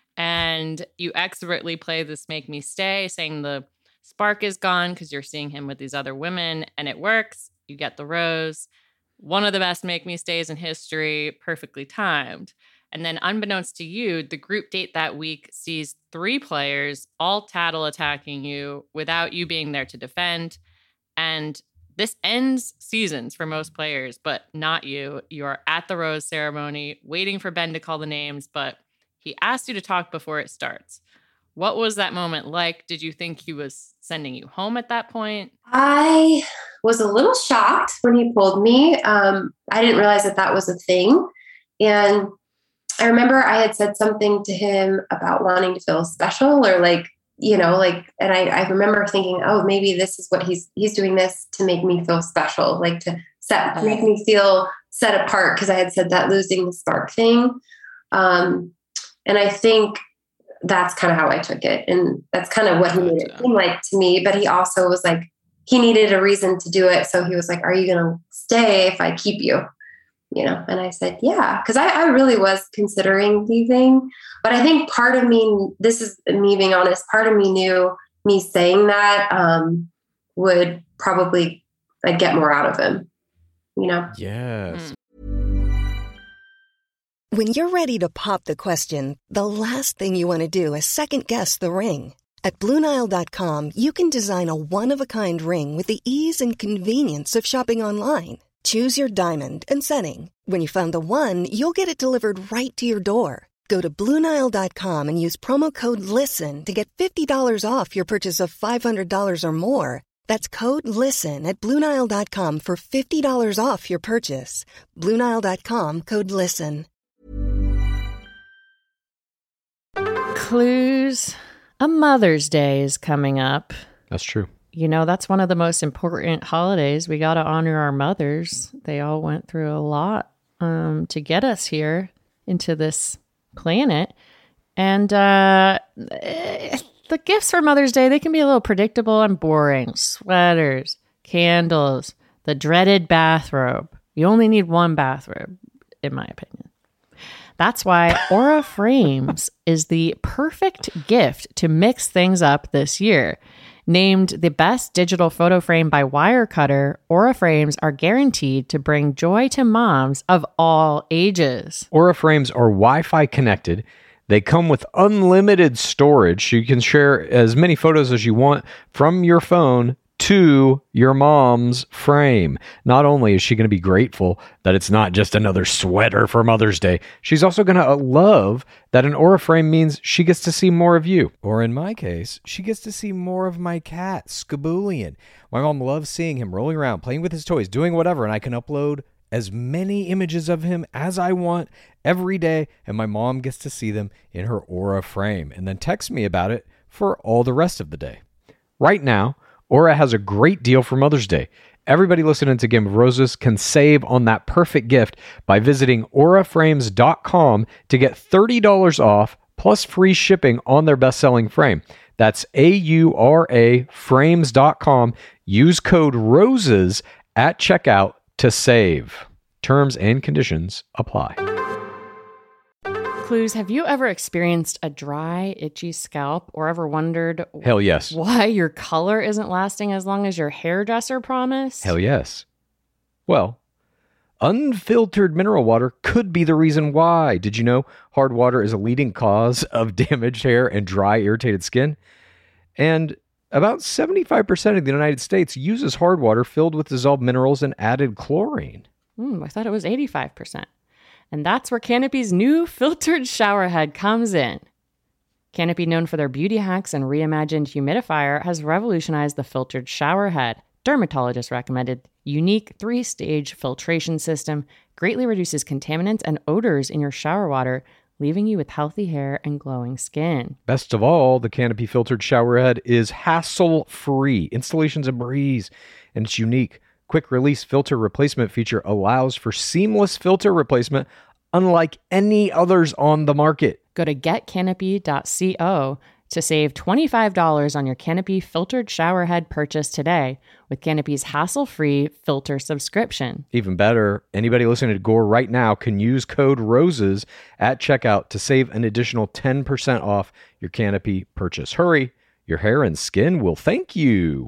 And you expertly play this Make Me Stay, saying the spark is gone because you're seeing him with these other women. And it works. You get the rose. One of the best Make Me Stays in history, perfectly timed. And then unbeknownst to you, the group date that week sees three players all tattle attacking you without you being there to defend. And this ends seasons for most players, but not you. You are at the rose ceremony, waiting for Ben to call the names, but he asked you to talk before it starts. What was that moment like? Did you think he was sending you home at that point? I was a little shocked when he pulled me. Um, I didn't realize that that was a thing. And I remember I had said something to him about wanting to feel special or like, you know, like, and I, I remember thinking, oh, maybe this is what he's, he's doing this to make me feel special, like to set, make me feel set apart. Cause I had said that losing the spark thing. Um, and I think that's kind of how I took it. And that's kind of what he made it seem like to me. But he also was like, he needed a reason to do it. So he was like, are you going to stay if I keep you? You know? And I said, yeah, cause I, I really was considering leaving. But I think part of me, this is me being honest, part of me knew me saying that um, would probably I'd get more out of him, you know? Yes. When you're ready to pop the question, the last thing you want to do is second guess the ring. At Blue Nile dot com, you can design a one-of-a-kind ring with the ease and convenience of shopping online. Choose your diamond and setting. When you find the one, you'll get it delivered right to your door. Go to Blue Nile dot com and use promo code LISTEN to get fifty dollars off your purchase of five hundred dollars or more. That's code LISTEN at Blue Nile dot com for fifty dollars off your purchase. Blue Nile dot com, code LISTEN. Clues. A Mother's Day is coming up. That's true. You know, that's one of the most important holidays. We got to honor our mothers. They all went through a lot um, to get us here into this planet. And uh, the gifts for Mother's Day, they can be a little predictable and boring. Sweaters, candles, the dreaded bathrobe. You only need one bathrobe, in my opinion. That's why Aura Frames is the perfect gift to mix things up this year. Named the best digital photo frame by Wirecutter, Aura Frames are guaranteed to bring joy to moms of all ages. Aura Frames are Wi-Fi connected. They come with unlimited storage, so you can share as many photos as you want from your phone to your mom's frame. Not only is she going to be grateful that it's not just another sweater for Mother's Day, she's also going to love that an Aura frame means she gets to see more of you. Or in my case, she gets to see more of my cat, Skaboolian. My mom loves seeing him rolling around, playing with his toys, doing whatever, and I can upload as many images of him as I want every day, and my mom gets to see them in her Aura frame and then text me about it for all the rest of the day. Right now, Aura has a great deal for Mother's Day. Everybody listening to Game of Roses can save on that perfect gift by visiting aura frames dot com to get thirty dollars off plus free shipping on their best-selling frame. That's A U R A frames dot com. Use code ROSES at checkout to save. Terms and conditions apply. Clues, have you ever experienced a dry, itchy scalp or ever wondered Hell yes. why your color isn't lasting as long as your hairdresser promised? Hell yes. Well, unfiltered mineral water could be the reason why. Did you know hard water is a leading cause of damaged hair and dry, irritated skin? And about seventy-five percent of the United States uses hard water filled with dissolved minerals and added chlorine. Hmm, I thought it was eighty-five percent. And that's where Canopy's new filtered shower head comes in. Canopy, known for their beauty hacks and reimagined humidifier, has revolutionized the filtered shower head. Dermatologist recommended unique three-stage filtration system greatly reduces contaminants and odors in your shower water, leaving you with healthy hair and glowing skin. Best of all, the Canopy filtered shower head is hassle-free. Installation's a breeze, and it's unique. Quick release filter replacement feature allows for seamless filter replacement unlike any others on the market. Go to get canopy dot co to save twenty-five dollars on your Canopy filtered shower head purchase today with Canopy's hassle-free filter subscription. Even better, anybody listening to Gore right now can use code ROSES at checkout to save an additional ten percent off your Canopy purchase. Hurry, your hair and skin will thank you.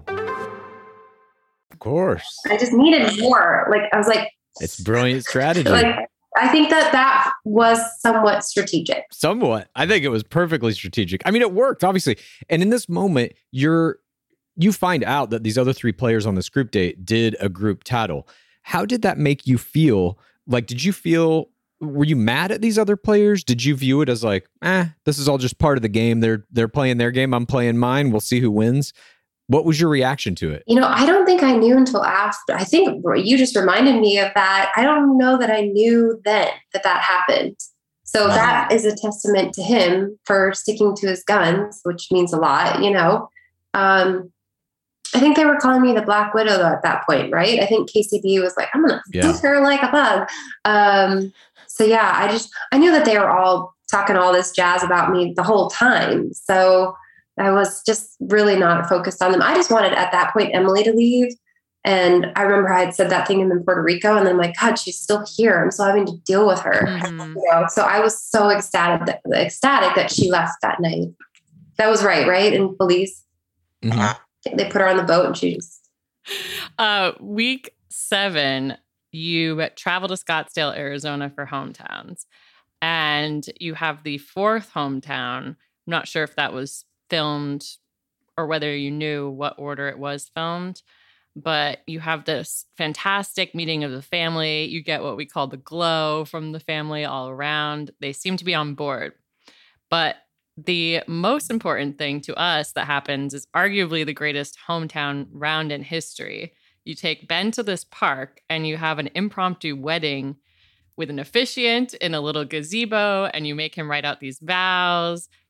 Of course. I just needed more. Like, I was like, It's brilliant strategy. like, I think that that was somewhat strategic. Somewhat. I think it was perfectly strategic. I mean, it worked, obviously. And in this moment, you're you find out that these other three players on this group date did a group tattle. How did that make you feel? Like, did you feel, were you mad at these other players? Did you view it as like, eh, this is all just part of the game. They're they're playing their game. I'm playing mine. We'll see who wins. What was your reaction to it? You know, I don't think I knew until after. I think you just reminded me of that. I don't know that I knew then that that happened. So wow. That is a testament to him for sticking to his guns, which means a lot, you know. Um, I think they were calling me the Black Widow at that point, right? I think K C B was like, I'm going to yeah. stick her like a bug. Um, so yeah, I just, I knew that they were all talking all this jazz about me the whole time. So I was just really not focused on them. I just wanted at that point Emily to leave. And I remember I had said that thing in Puerto Rico and then I'm like, God, she's still here. I'm still having to deal with her. Mm-hmm. You know? So I was so ecstatic that, ecstatic that she left that night. That was right, right? In Belize. Mm-hmm. They put her on the boat and she just. Uh, week seven, you travel to Scottsdale, Arizona for hometowns. And you have the fourth hometown. I'm not sure if that was filmed or whether you knew what order it was filmed, but you have this fantastic meeting of the family. You get what we call the glow from the family all around. They seem to be on board. But the most important thing to us that happens is arguably the greatest hometown round in history. You take Ben to this park and you have an impromptu wedding with an officiant in a little gazebo and you make him write out these vows.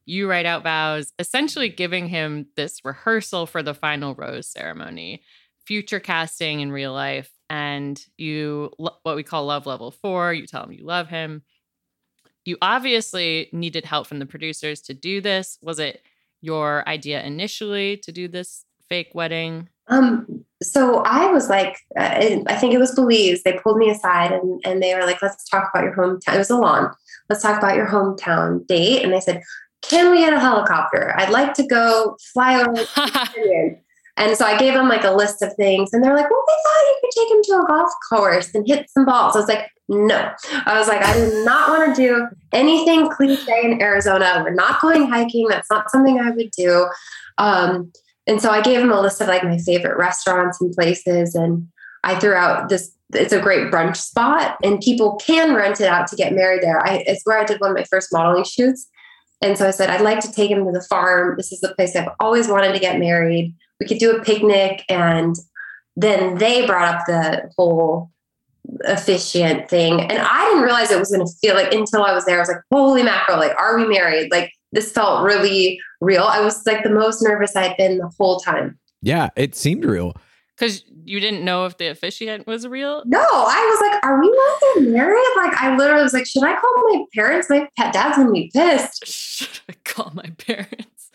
You write out vows, essentially giving him this rehearsal for the final rose ceremony, future casting in real life. And you, what we call love level four, you tell him you love him. You obviously needed help from the producers to do this. Was it your idea initially to do this fake wedding? Um, so I was like, uh, I think it was Belize. They pulled me aside and, and they were like, let's talk about your hometown. It was a lawn. Let's talk about your hometown date. And they said, can we get a helicopter? I'd like to go fly over the canyon. And so I gave them like a list of things and they're like, well, we thought you could take him to a golf course and hit some balls. I was like, no. I was like, I do not want to do anything cliche in Arizona. We're not going hiking. That's not something I would do. Um, and so I gave them a list of like my favorite restaurants and places. And I threw out this, it's a great brunch spot and people can rent it out to get married there. I, it's where I did one of my first modeling shoots. And so I said, I'd like to take him to the farm. This is the place I've always wanted to get married. We could do a picnic. And then they brought up the whole officiant thing. And I didn't realize it was going to feel like, until I was there, I was like, holy mackerel, like, are we married? Like, this felt really real. I was like the most nervous I'd been the whole time. Yeah, it seemed real. Because you didn't know if the officiant was real? No, I was like, are we not getting married? Like, I literally was like, should I call my parents? My pet dad's going to be pissed. Should I call my parents?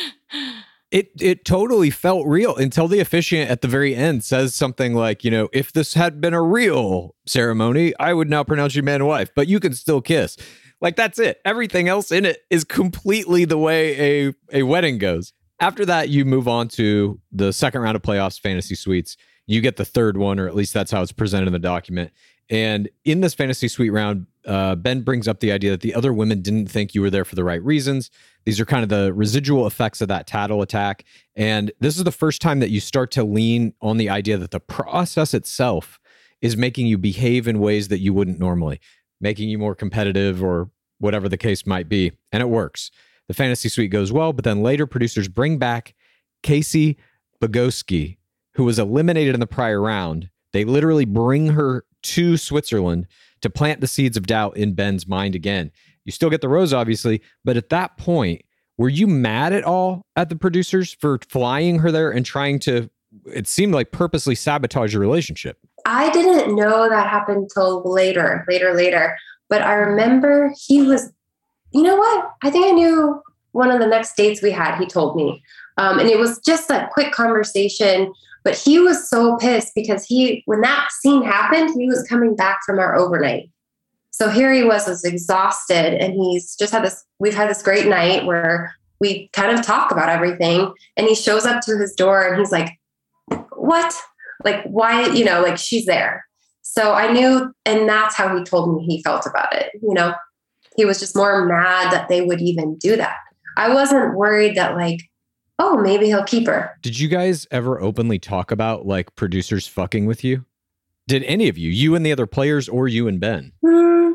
It it totally felt real until the officiant at the very end says something like, you know, if this had been a real ceremony, I would now pronounce you man and wife, but you can still kiss. Like, that's it. Everything else in it is completely the way a, a wedding goes. After that, you move on to the second round of playoffs, Fantasy Suites. You get the third one, or at least that's how it's presented in the document. And in this Fantasy Suite round, uh, Ben brings up the idea that the other women didn't think you were there for the right reasons. These are kind of the residual effects of that tattle attack. And this is the first time that you start to lean on the idea that the process itself is making you behave in ways that you wouldn't normally, making you more competitive or whatever the case might be. And it works. The Fantasy Suite goes well, but then later producers bring back Casey Bogoski, who was eliminated in the prior round. They literally bring her to Switzerland to plant the seeds of doubt in Ben's mind again. You still get the rose, obviously, but at that point, were you mad at all at the producers for flying her there and trying to, it seemed like, purposely sabotage your relationship? I didn't know that happened till later, later, later. But I remember he was, you know what? I think I knew one of the next dates we had, he told me. Um, and it was just a quick conversation, but he was so pissed because he, when that scene happened, he was coming back from our overnight. So here he was, was exhausted, and he's just had this, we've had this great night where we kind of talk about everything, and he shows up to his door and he's like, what? Like, why, you know, like, she's there. So I knew, and that's how he told me he felt about it. You know, he was just more mad that they would even do that. I wasn't worried that, like, oh, maybe he'll keep her. Did you guys ever openly talk about, like, producers fucking with you? Did any of you, you and the other players, or you and Ben? Hmm.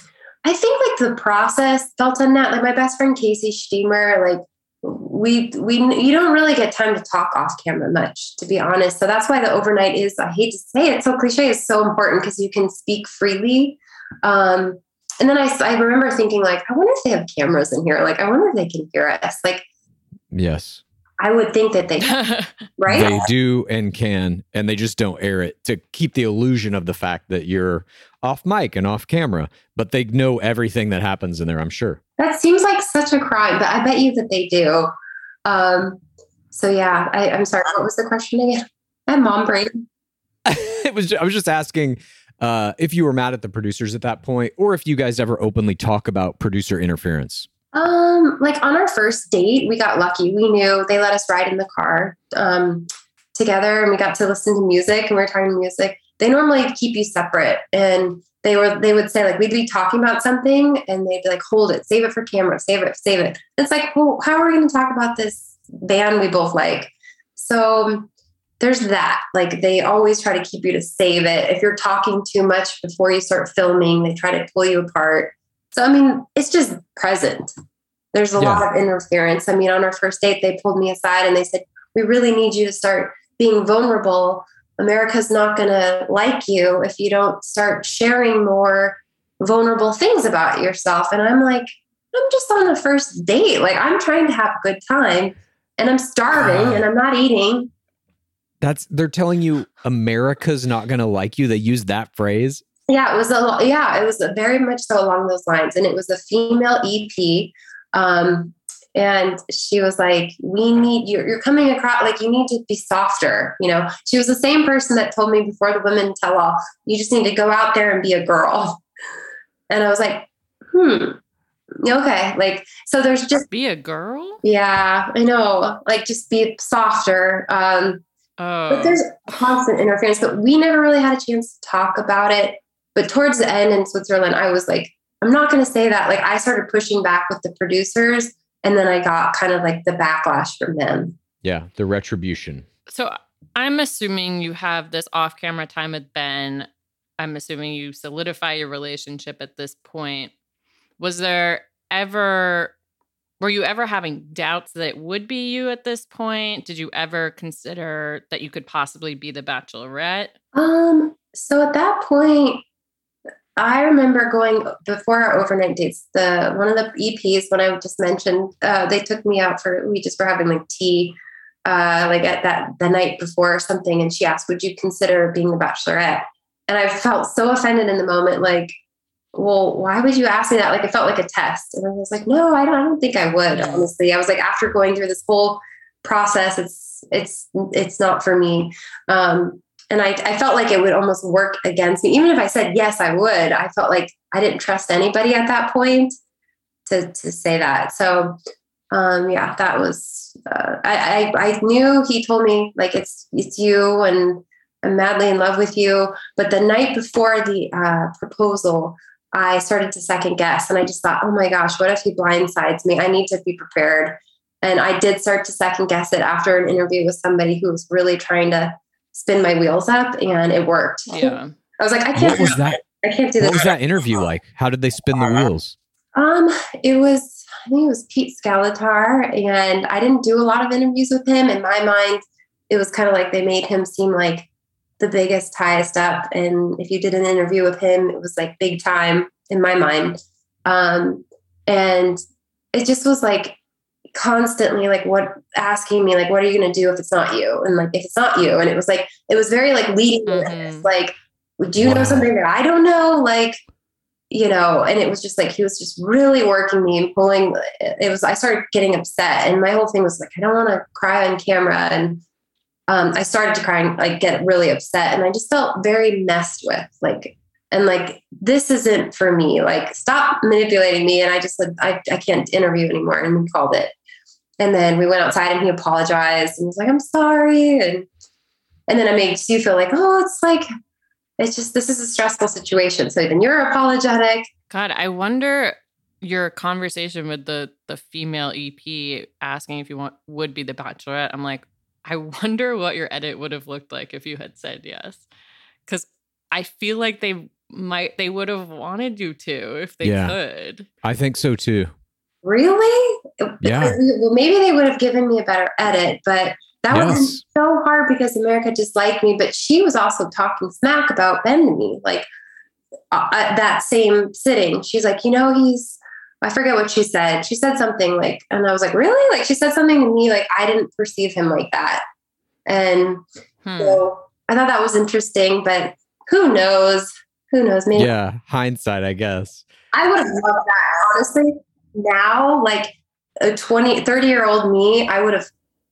I think like the process felt unnatural. Like my best friend, Casey Steamer, like we, we, you don't really get time to talk off camera much, to be honest. So that's why the overnight is, I hate to say it, so cliche, is so important because you can speak freely. Um, and then I, I remember thinking like, I wonder if they have cameras in here. Like, I wonder if they can hear us. Like, yes. I would think that they, right? They do and can, and they just don't air it to keep the illusion of the fact that you're off mic and off camera, but they know everything that happens in there, I'm sure. That seems like such a crime, but I bet you that they do. Um, so yeah, I, I'm sorry. What was the question again? I have mom brain. it was, I was just asking uh, if you were mad at the producers at that point, or if you guys ever openly talk about producer interference. Um, like on our first date, we got lucky. We knew they let us ride in the car um, together, and we got to listen to music, and we were talking music. They normally keep you separate, and they were, they would say like, we'd be talking about something and they'd be like, hold it, save it for camera, save it, save it. It's like, well, how are we going to talk about this band we both like? So there's that, like, they always try to keep you to save it. If you're talking too much before you start filming, they try to pull you apart. So, I mean, it's just present. There's a Yeah. lot of interference. I mean, on our first date, they pulled me aside and they said, we really need you to start being vulnerable. America's not going to like you if you don't start sharing more vulnerable things about yourself. And I'm like, I'm just on the first date. Like, I'm trying to have a good time and I'm starving uh, and I'm not eating. That's, they're telling you America's not going to like you. They use that phrase. Yeah, it was a yeah, it was a very much so along those lines. And it was a female E P. Um, and she was like, we need, you're, you're coming across, like, you need to be softer. You know, she was the same person that told me before the Women Tell All, you just need to go out there and be a girl. And I was like, hmm, okay. Like, so there's just. Be a girl? Yeah, I know. Like, just be softer. Um, oh. But there's constant interference, but we never really had a chance to talk about it. But towards the end in Switzerland, I was like, I'm not going to say that. Like, I started pushing back with the producers, and then I got kind of like the backlash from them. Yeah, the retribution. So I'm assuming you have this off-camera time with Ben. I'm assuming you solidify your relationship at this point. Was there ever, were you ever having doubts that it would be you at this point? Did you ever consider that you could possibly be the Bachelorette? Um. So at that point, I remember going before our overnight dates, the one of the E Ps, when I just mentioned, uh, they took me out for, we just were having like tea, uh, like at that, the night before or something. And she asked, would you consider being the Bachelorette? And I felt so offended in the moment. Like, well, why would you ask me that? Like, it felt like a test. And I was like, no, I don't, I don't think I would, honestly. I was like, after going through this whole process, it's, it's, it's not for me. Um, And I, I felt like it would almost work against me. Even if I said, yes, I would, I felt like I didn't trust anybody at that point to, to say that. So, um, yeah, that was, uh, I, I, I knew he told me like, it's, it's you and I'm madly in love with you. But the night before the uh, proposal, I started to second guess. And I just thought, oh my gosh, what if he blindsides me? I need to be prepared. And I did start to second guess it after an interview with somebody who was really trying to spin my wheels up, and it worked. Yeah. I was like, I can't What was that? I can't do this. What was that interview like? How did they spin the wheels? Um, it was, I think it was Pete Skeletar, and I didn't do a lot of interviews with him. In my mind, it was kind of like they made him seem like the biggest, highest up. And if you did an interview with him, it was like big time in my mind. Um, and it just was like, constantly like what asking me like, what are you going to do if it's not you? And like, if it's not you, and it was like, it was very like leading mm-hmm. like, do you wow. know something that I don't know? Like, you know, and it was just like, he was just really working me and pulling, it was, I started getting upset, and my whole thing was like, I don't want to cry on camera. And um, I started to cry and like get really upset, and I just felt very messed with, like, and like, this isn't for me, like, stop manipulating me. And I just said, I, I can't interview anymore. And we called it. And then we went outside and he apologized and was like, I'm sorry. And, and then it makes you feel like, oh, it's like, it's just, this is a stressful situation. So then you're apologetic. God, I wonder your conversation with the, the female E P asking if you want, would be the Bachelorette. I'm like, I wonder what your edit would have looked like if you had said yes. Cause I feel like they might, they would have wanted you to, if they yeah, could. I think so too. Really? Yeah. Well, maybe they would have given me a better edit, but that yes. was so hard because America disliked me. But she was also talking smack about Ben to me, like uh, at that same sitting. She's like, you know, he's, I forget what she said. She said something like, and I was like, really? Like, she said something to me, like, I didn't perceive him like that. And hmm. so I thought that was interesting, but who knows? Who knows? Maybe. Yeah. Hindsight, I guess. I would have loved that, honestly. Now, like a twenty, thirty year old me, I would have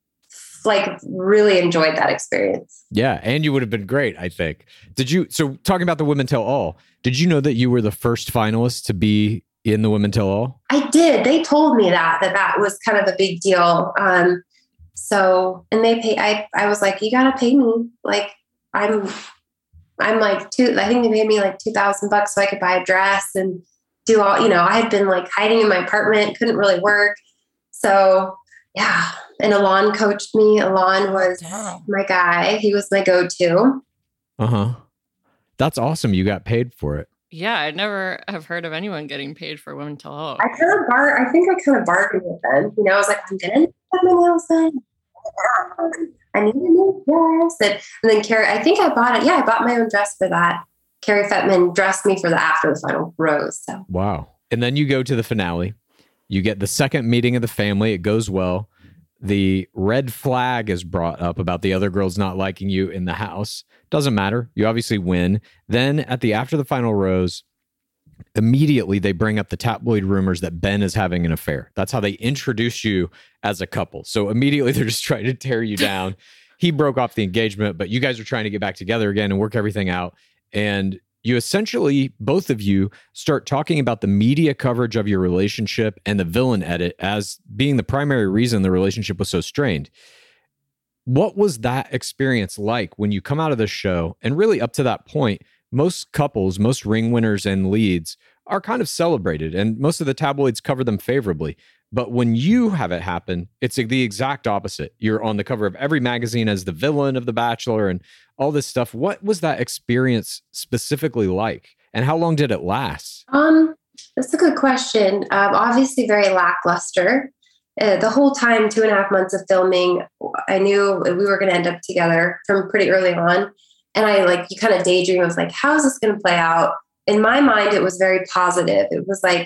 like really enjoyed that experience. Yeah. And you would have been great, I think. Did you, so talking about the Women Tell All, did you know that you were the first finalist to be in the Women Tell All? I did. They told me that, that that was kind of a big deal. Um, so, and they pay, I, I was like, you got to pay me. Like I'm, I'm like two, I think they paid me like two thousand bucks so I could buy a dress and do all, you know, I had been like hiding in my apartment, couldn't really work. So yeah. And Alon coached me. Alon was Damn. my guy. He was my go-to. Uh-huh. That's awesome. You got paid for it. Yeah. I never have heard of anyone getting paid for Women Tell All. I kind of bar, I think I kind of bargained with them. You know, I was like, I'm going to have my nails done. I need a new dress. And, and then Carrie, I think I bought it. Yeah. I bought my own dress for that. Carrie Fettman dressed me for the after the final rose. So wow. And then you go to the finale. You get the second meeting of the family. It goes well. The red flag is brought up about the other girls not liking you in the house. Doesn't matter. You obviously win. Then at the after the final rose, immediately they bring up the tabloid rumors that Ben is having an affair. That's how they introduce you as a couple. So immediately they're just trying to tear you down. He broke off the engagement, but you guys are trying to get back together again and work everything out. And you essentially, both of you, start talking about the media coverage of your relationship and the villain edit as being the primary reason the relationship was so strained. What was that experience like when you come out of the show? And really up to that point, most couples, most ring winners and leads are kind of celebrated, and most of the tabloids cover them favorably. But when you have it happen, it's the exact opposite. You're on the cover of every magazine as the villain of The Bachelor and all this stuff. What was that experience specifically like? And how long did it last? Um, that's a good question. Um, obviously very lackluster. Uh, the whole time, two and a half months of filming, I knew we were going to end up together from pretty early on. And I like, you kind of daydream. I was like, how is this going to play out? In my mind, it was very positive. It was like,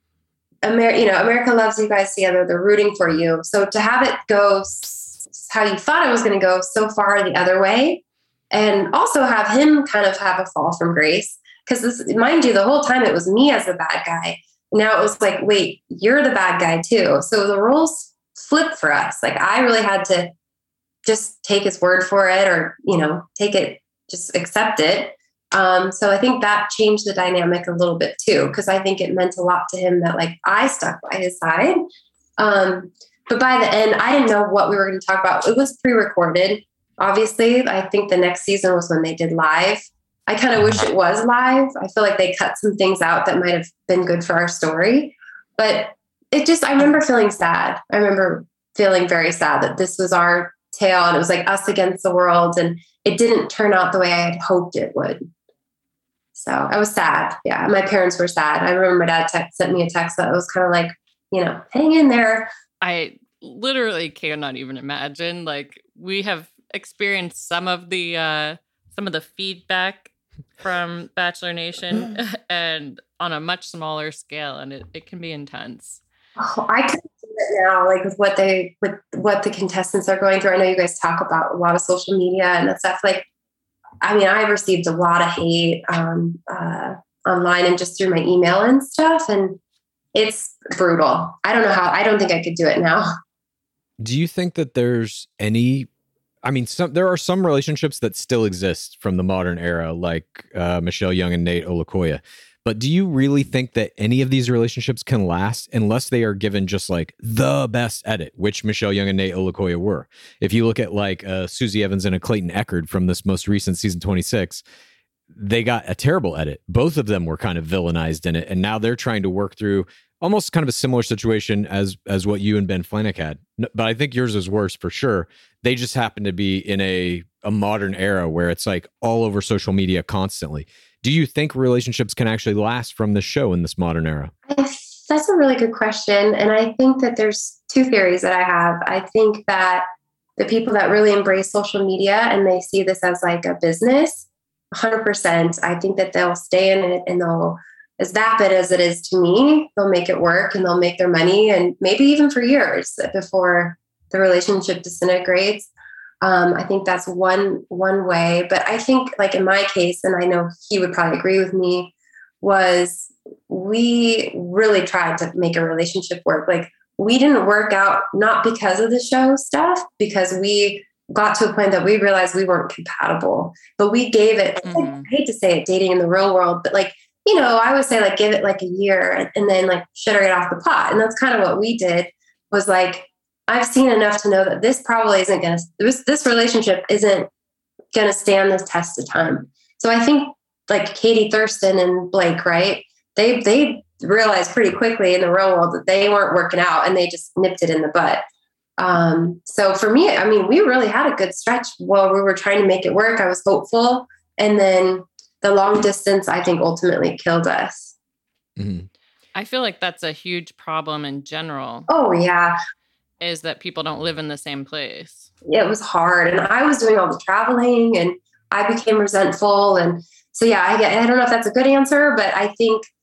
Amer- you know, America loves you guys together. They're rooting for you. So to have it go s- how you thought it was going to go so far the other way, and also have him kind of have a fall from grace. Because this, mind you, the whole time it was me as the bad guy. Now it was like, wait, you're the bad guy too. So the roles flipped for us. Like I really had to just take his word for it, or, you know, take it, just accept it. Um, so I think that changed the dynamic a little bit too, because I think it meant a lot to him that like I stuck by his side. Um, but by the end, I didn't know what we were going to talk about. It was pre-recorded. Obviously, I think the next season was when they did live. I kind of wish it was live. I feel like they cut some things out that might have been good for our story. But it just, I remember feeling sad. I remember feeling very sad that this was our tale and it was like us against the world. And it didn't turn out the way I had hoped it would. So I was sad. Yeah. My parents were sad. I remember my dad text, sent me a text that was kind of like, you know, hang in there. I literally cannot even imagine. Like we have experienced some of the, uh, some of the feedback from Bachelor Nation and on a much smaller scale. And it, it can be intense. Oh, I couldn't do it now, like with what they, with what the contestants are going through. I know you guys talk about a lot of social media and that stuff. Like, I mean, I received a lot of hate um, uh, online and just through my email and stuff. And it's brutal. I don't know how, I don't think I could do it now. Do you think that there's any, I mean, some, there are some relationships that still exist from the modern era, like uh, Michelle Young and Nate Olukoya. But do you really think that any of these relationships can last unless they are given just like the best edit, which Michelle Young and Nate Olukoya were? If you look at like uh, Susie Evans and a Clayton Echard from this most recent season twenty-six, they got a terrible edit. Both of them were kind of villainized in it. And now they're trying to work through almost kind of a similar situation as as what you and Ben Flajnik had. But I think yours is worse for sure. They just happen to be in a, a modern era where it's like all over social media constantly. Do you think relationships can actually last from the show in this modern era? That's a really good question. And I think that there's two theories that I have. I think that the people that really embrace social media and they see this as like a business, one hundred percent, I think that they'll stay in it and they'll, as vapid as it is to me, they'll make it work and they'll make their money and maybe even for years before the relationship disintegrates. Um, I think that's one one way. But I think like in my case, and I know he would probably agree with me, was we really tried to make a relationship work. Like we didn't work out, not because of the show stuff, because we got to a point that we realized we weren't compatible. But we gave it, mm-hmm. I hate to say it, dating in the real world, but like, you know, I would say like give it like a year and, and then like shut her off the pot. And that's kind of what we did, was like, I've seen enough to know that this probably isn't going to, this, this relationship isn't going to stand this test of time. So I think like Katie Thurston and Blake, right? They, they realized pretty quickly in the real world that they weren't working out and they just nipped it in the butt. Um, so for me, I mean, we really had a good stretch while we were trying to make it work. I was hopeful. And then the long distance, I think, ultimately killed us. Mm-hmm. I feel like that's a huge problem in general. Oh, yeah. Is that people don't live in the same place. Yeah, it was hard. And I was doing all the traveling and I became resentful. And so, yeah, I, I don't know if that's a good answer, but I think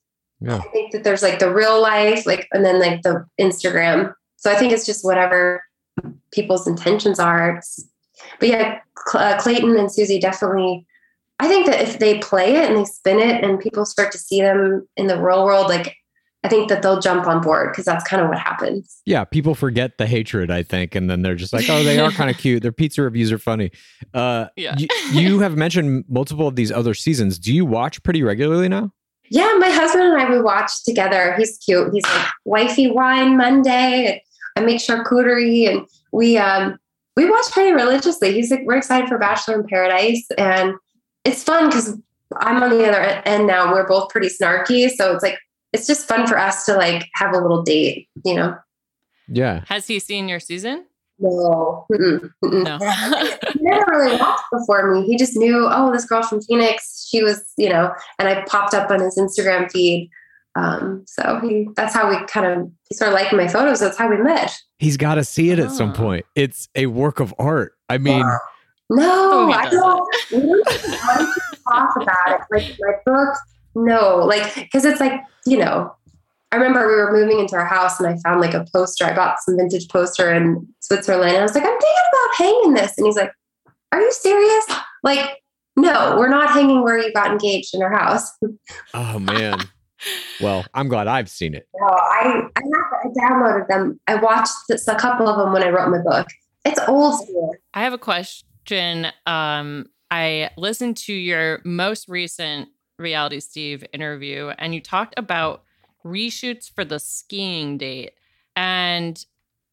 Yeah. I think that there's like the real life, like, and then like the Instagram. So I think it's just whatever people's intentions are. It's, but yeah, uh, Clayton and Susie definitely, I think that if they play it and they spin it and people start to see them in the real world, like, I think that they'll jump on board because that's kind of what happens. Yeah, people forget the hatred, I think, and then they're just like, oh, they are kind of cute. Their pizza reviews are funny. Uh, Yeah. y- you have mentioned multiple of these other seasons. Do you watch pretty regularly now? Yeah, my husband and I, we watch together. He's cute. He's like wifey wine Monday, and I make charcuterie, and we um we watch pretty religiously. He's like, we're excited for Bachelor in Paradise, and it's fun because I'm on the other end now. We're both pretty snarky, so it's like it's just fun for us to like have a little date, you know. Yeah. Has he seen your season? No, mm-mm, mm-mm. No. He never really watched before me. He just knew, oh, this girl from Phoenix, she was, you know, and I popped up on his Instagram feed. Um, so he, that's how we kind of, he started liking my photos. That's how we met. He's got to see it at some Oh. point. It's a work of art. I mean, No, Oh, he I doesn't. don't, we don't even want to talk about it. Like my book, no, like, because it's like, you know, I remember we were moving into our house and I found like a poster. I bought some vintage poster in Switzerland. And I was like, I'm thinking about hanging this. And he's like, are you serious? Like, no, we're not hanging where you got engaged in our house. oh man. Well, I'm glad I've seen it. No, I, I, have, I downloaded them. I watched this, a couple of them when I wrote my book. It's old school. I have a question. Um, I listened to your most recent Reality Steve interview, and you talked about reshoots for the skiing date. And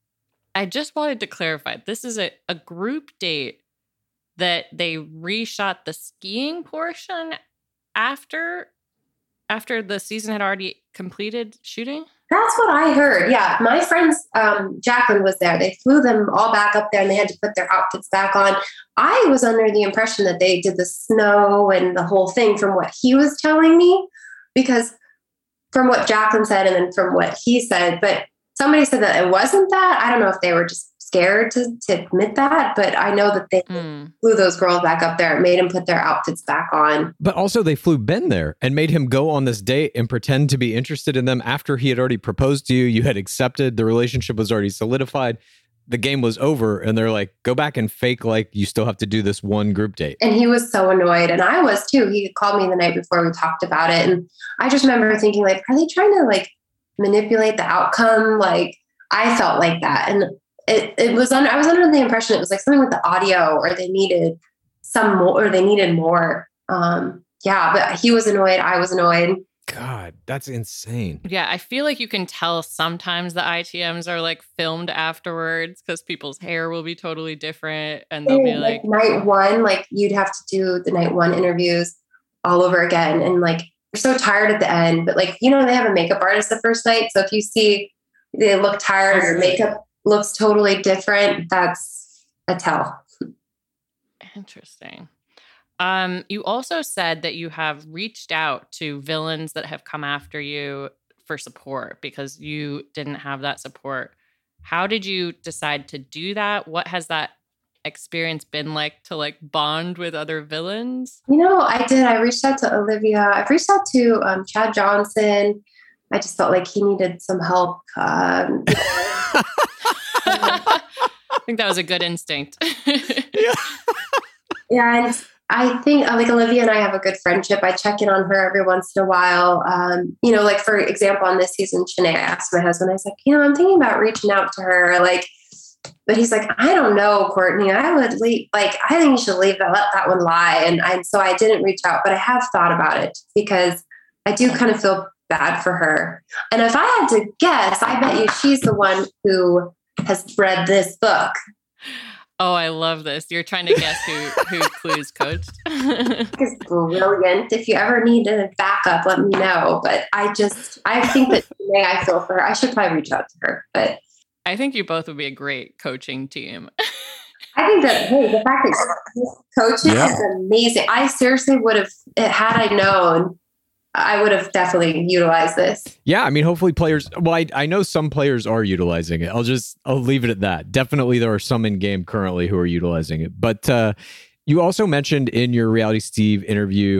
I just wanted to clarify, this is a, a group date that they reshot the skiing portion after after the season had already completed shooting? That's what I heard. Yeah. My friends, um, Jacqueline was there. They flew them all back up there and they had to put their outfits back on. I was under the impression that they did the snow and the whole thing from what he was telling me, because from what Jacqueline said and then from what he said, but somebody said that it wasn't that. I don't know if they were just scared to, to admit that, but I know that they Mm. flew those girls back up there and made them put their outfits back on. But also they flew Ben there and made him go on this date and pretend to be interested in them after he had already proposed to you. You had accepted. The relationship was already solidified. The game was over. And they're like, go back and fake like you still have to do this one group date. And he was so annoyed. And I was too. He called me the night before we talked about it. And I just remember thinking like, are they trying to like manipulate the outcome? Like I felt like that. And it, it was, under, I was under the impression it was like something with the audio or they needed some more, or they needed more. Um, yeah, but he was annoyed. I was annoyed. God, that's insane. Yeah, I feel like you can tell sometimes the I T Ms are like filmed afterwards because people's hair will be totally different and they'll be like, like night one, like you'd have to do the night one interviews all over again. And like, you're so tired at the end, but like, you know, they have a makeup artist the first night. So if you see they look tired or makeup looks totally different, that's a tell. interesting. Um, you also said that you have reached out to villains that have come after you for support because you didn't have that support. How did you decide to do that? What has that experience been like to like bond with other villains? You know, I did. I reached out to Olivia. I've reached out to um, Chad Johnson. I just felt like he needed some help. Um, I think that was a good instinct. Yeah. Yeah, and I think uh, like Olivia and I have a good friendship. I check in on her every once in a while. Um, you know, like for example, on this season, Shanae, I asked my husband, I was like, you know, I'm thinking about reaching out to her. Like, but he's like, I don't know, Courtney. I would leave. Like, I think you should leave that, let that one lie. And I, so I didn't reach out, but I have thought about it because I do kind of feel bad for her. And if I had to guess, I bet you she's the one who has read this book. Oh, I love this. You're trying to guess who, who Clues coached. Is brilliant. If you ever need a backup, let me know. But I just, I think that today I feel for her. I should probably reach out to her. But I think you both would be a great coaching team. I think that, hey, the fact that you're coaching Yeah. is amazing. I seriously would have, had I known, I would have definitely utilized this. Yeah, I mean, hopefully players. Well, I, I know some players are utilizing it. I'll just I'll leave it at that. Definitely, there are some in game currently who are utilizing it. But uh, you also mentioned in your Reality Steve interview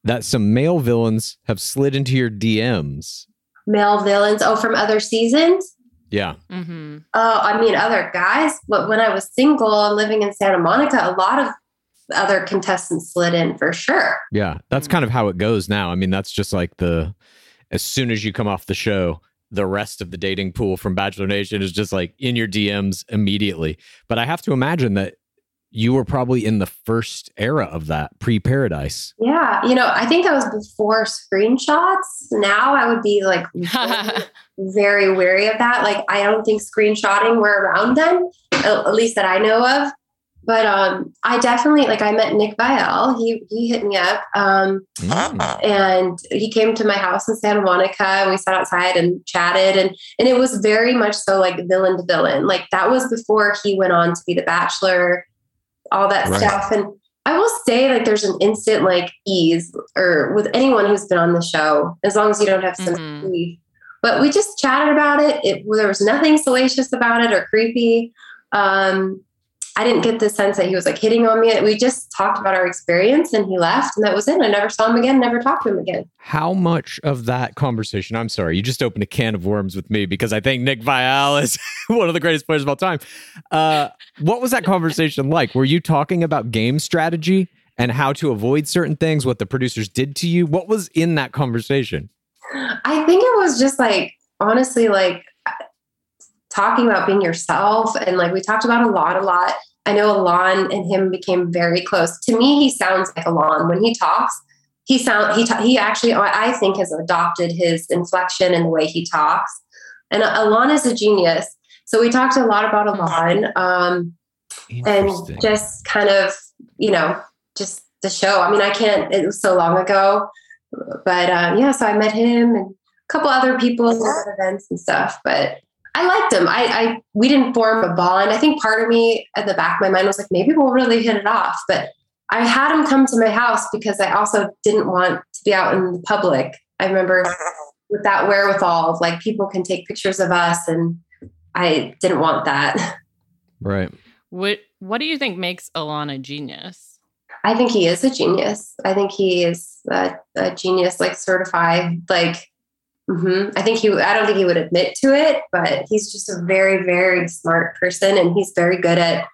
that some male villains have slid into your D Ms. Male villains. Oh, from other seasons? Yeah. Mm-hmm. Oh, I mean, other guys. But when I was single and living in Santa Monica, a lot of other contestants slid in for sure. Yeah. That's kind of how it goes now. I mean, that's just like the, as soon as you come off the show, the rest of the dating pool from Bachelor Nation is just like in your D Ms immediately. But I have to imagine that you were probably in the first era of that, pre-Paradise. Yeah. You know, I think that was before screenshots. Now I would be like very, very wary of that. Like, I don't think screenshotting were around then, at least that I know of. But um, I definitely, like, I met Nick Viall. He he hit me up. Um, mm. And he came to my house in Santa Monica, and we sat outside and chatted. And, and it was very much so like villain to villain. Like, that was before he went on to be The Bachelor, all that right. stuff. And I will say, like, there's an instant, like, ease or with anyone who's been on the show, as long as you don't have some mm-hmm. grief. But we just chatted about it. it. There was nothing salacious about it or creepy. Um I didn't get the sense that he was like hitting on me. We just talked about our experience and he left and that was it. I never saw him again, never talked to him again. How much of that conversation, I'm sorry, you just opened a can of worms with me because I think Nick Viall is one of the greatest players of all time. Uh, what was that conversation like? Were you talking about game strategy and how to avoid certain things, what the producers did to you? What was in that conversation? I think it was just like, honestly, like, talking about being yourself. And like, we talked about Alon a lot. I know Alon and him became very close. To me, he sounds like Alon. When he talks, he sound he ta- he actually, I think, has adopted his inflection and the way he talks. And Alon is a genius. So we talked a lot about Alon um, and just kind of, you know, just the show. I mean, I can't, it was so long ago, but um, yeah, so I met him and a couple other people at events and stuff, but I liked him. I, I, we didn't form a bond. I think part of me at the back of my mind was like, maybe we'll really hit it off. But I had him come to my house because I also didn't want to be out in the public. I remember with that wherewithal of like, people can take pictures of us and I didn't want that. Right. What, what do you think makes Alon a genius? I think he is a genius. I think he is a, a genius, like certified, like, Mm-hmm. I think he, I don't think he would admit to it, but he's just a very, very smart person. And he's very good at,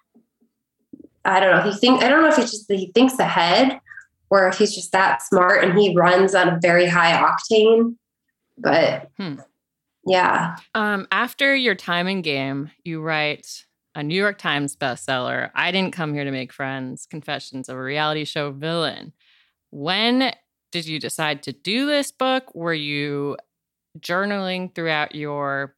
I don't know, he think, I don't know if it's just that he thinks ahead or if he's just that smart and he runs on a very high octane, but hmm. yeah. Um, after your time in Game, you write a New York Times bestseller, I Didn't Come Here to Make Friends, Confessions of a Reality Show Villain. When did you decide to do this book? Were you journaling throughout your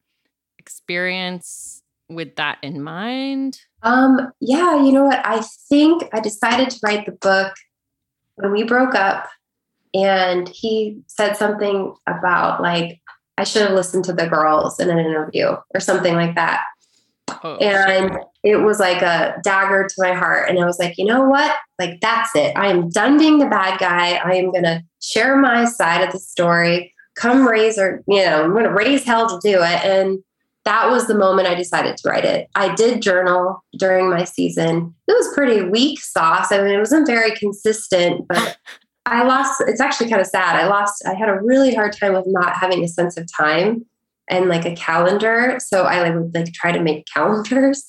experience with that in mind? Um, yeah, you know what? I think I decided to write the book when we broke up and he said something about like, I should have listened to the girls in an interview or something like that. Oh, and shit. It was like a dagger to my heart. And I was like, you know what? Like, that's it. I am done being the bad guy. I am going to share my side of the story. Come raise or, you know, I'm going to raise hell to do it. And that was the moment I decided to write it. I did journal during my season. It was pretty weak sauce. I mean, it wasn't very consistent, but I lost, it's actually kind of sad. I lost, I had a really hard time with not having a sense of time and like a calendar. So I like, would like try to make calendars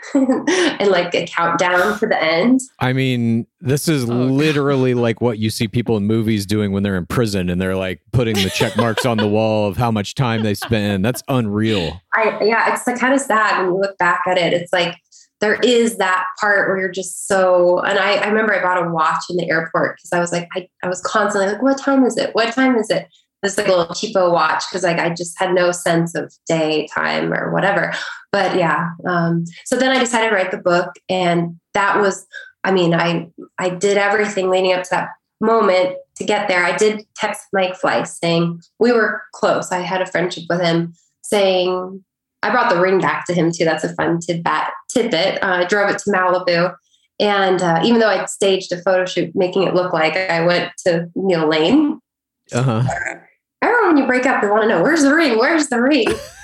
and like a countdown to the end. I mean, this is oh, literally God. Like what you see people in movies doing when they're in prison and they're like putting the check marks on the wall of how much time they spend. That's unreal. I, yeah, it's like kind of sad when you look back at it. It's like, there is that part where you're just so, and I, I remember I bought a watch in the airport because I was like, I, I was constantly like, what time is it? What time is it? This like a little cheapo watch because like I just had no sense of day, time, or whatever. But yeah, um, so then I decided to write the book, and that was, I mean, I I did everything leading up to that moment to get there. I did text Mike Fleiss saying we were close. I had a friendship with him, saying I brought the ring back to him too. That's a fun tidbit. Tidbit. Uh, I drove it to Malibu, and uh, even though I'd staged a photo shoot, making it look like I went to Neil Lane. Uh huh. I remember when you break up, they want to know, where's the ring? Where's the ring?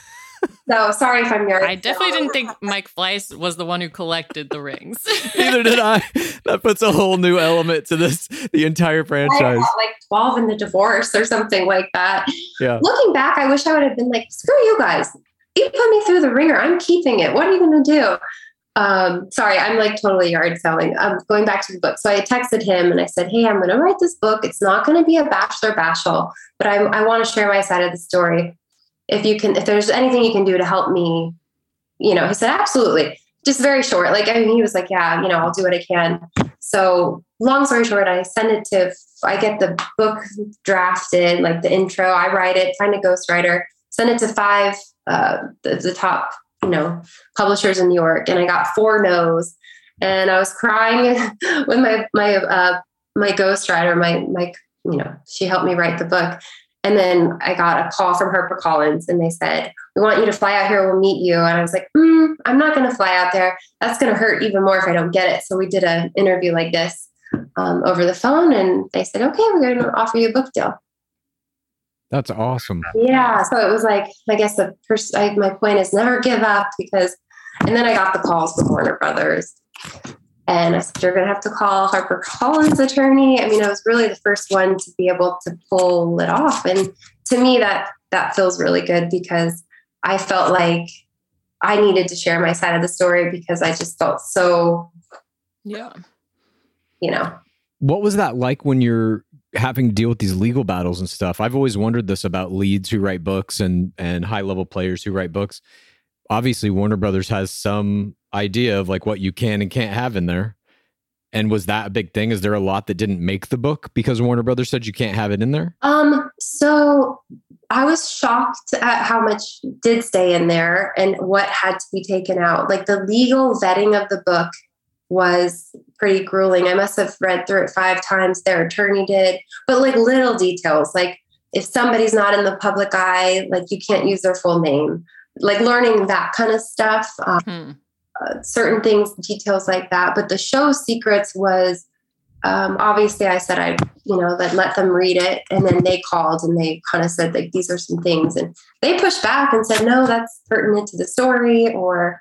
So sorry if I'm yard. I definitely didn't think Mike Fleiss was the one who collected the rings. Neither did I. That puts a whole new element to this, the entire I franchise. got like twelve in the divorce or something like that. Yeah. Looking back, I wish I would have been like, screw you guys. You put me through the ringer. I'm keeping it. What are you going to do? Um, sorry, I'm like totally yard selling. I'm going back to the book. So I texted him and I said, hey, I'm going to write this book. It's not going to be a bachelor bashel, but I, I want to share my side of the story. If you can, if there's anything you can do to help me, you know, he said, absolutely. Just very short. Like, I mean, he was like, yeah, you know, I'll do what I can. So long story short, I send it to, I get the book drafted, like the intro, I write it, find a ghostwriter, send it to five, uh, the, the top, you know, publishers in New York. And I got four no's and I was crying with my, my, uh, my ghostwriter, my, my, you know, she helped me write the book. And then I got a call from HarperCollins and they said, we want you to fly out here. We'll meet you. And I was like, mm, I'm not going to fly out there. That's going to hurt even more if I don't get it. So we did an interview like this um, over the phone and they said, okay, we're going to offer you a book deal. That's awesome. Yeah. So it was like, I guess the first, I, my point is never give up because, and then I got the calls from Warner Brothers. And I said, you're going to have to call HarperCollins attorney. I mean, I was really the first one to be able to pull it off. And to me, that that feels really good because I felt like I needed to share my side of the story because I just felt so, yeah, you know. What was that like when you're having to deal with these legal battles and stuff? I've always wondered this about leads who write books and, and high level players who write books. Obviously, Warner Brothers has some idea of like what you can and can't have in there. And was that a big thing? Is there a lot that didn't make the book because Warner Brothers said you can't have it in there? Um, so I was shocked at how much did stay in there and what had to be taken out. Like the legal vetting of the book was pretty grueling. I must have read through it five times. Their attorney did, but like little details, like if somebody's not in the public eye, like you can't use their full name, like learning that kind of stuff. Um, Hmm. Uh, certain things, details like that. But the show secrets was um, obviously I said I, you know, that let them read it, and then they called and they kind of said like these are some things, and they pushed back and said no, that's pertinent to the story, or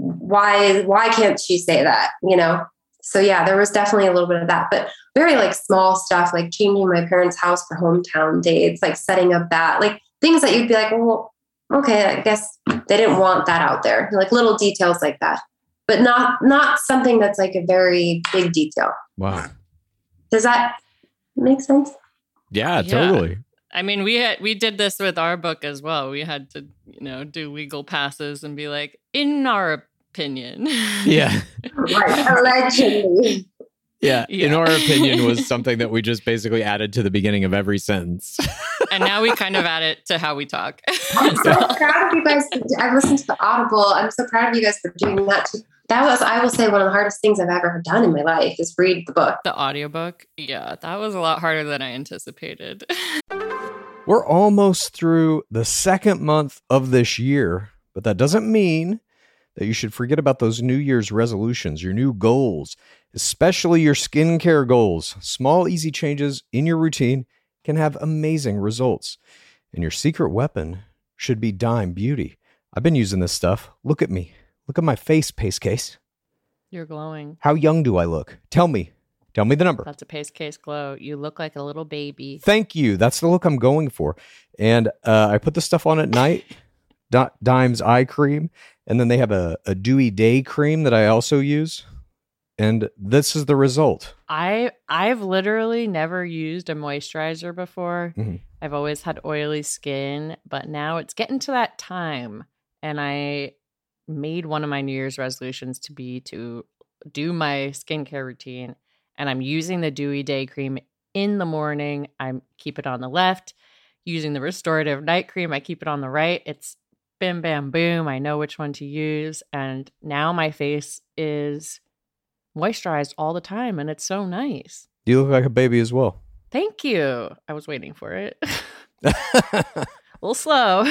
why why can't she say that, you know? So yeah, there was definitely a little bit of that, but very like small stuff like changing my parents' house for hometown dates, like setting up that, like things that you'd be like, well. Okay, I guess they didn't want that out there. Like little details like that, but not not something that's like a very big detail. Wow. Does that make sense? Yeah, Yeah. totally. I mean, we had we did this with our book as well. We had to, you know, do legal passes and be like, in our opinion. Yeah. Right, allegedly. Yeah. Yeah. In our opinion was something that we just basically added to the beginning of every sentence. And now we kind of add it to how we talk. I'm so proud of you guys. I listened to the Audible. I'm so proud of you guys for doing that too. That was, I will say, one of the hardest things I've ever done in my life is read the book. The audiobook. Yeah, that was a lot harder than I anticipated. We're almost through the second month of this year, but that doesn't mean that you should forget about those New Year's resolutions, your new goals, especially your skincare goals. Small, easy changes in your routine can have amazing results. And your secret weapon should be Dime Beauty. I've been using this stuff. Look at me. Look at my face, Pace Case. You're glowing. How young do I look? Tell me. Tell me the number. That's a Pace Case glow. You look like a little baby. Thank you. That's the look I'm going for. And uh, I put the stuff on at night, D- Dime's eye cream, and then they have a, a dewy day cream that I also use. And this is the result. I I've literally never used a moisturizer before. Mm-hmm. I've always had oily skin, but now it's getting to that time, and I made one of my New Year's resolutions to be to do my skincare routine, and I'm using the Dewy Day Cream in the morning. I keep it on the left. Using the Restorative Night Cream, I keep it on the right. It's bim, bam, boom. I know which one to use, and now my face is moisturized all the time, and it's so nice. You look like a baby as well. Thank you. I was waiting for it. A little slow.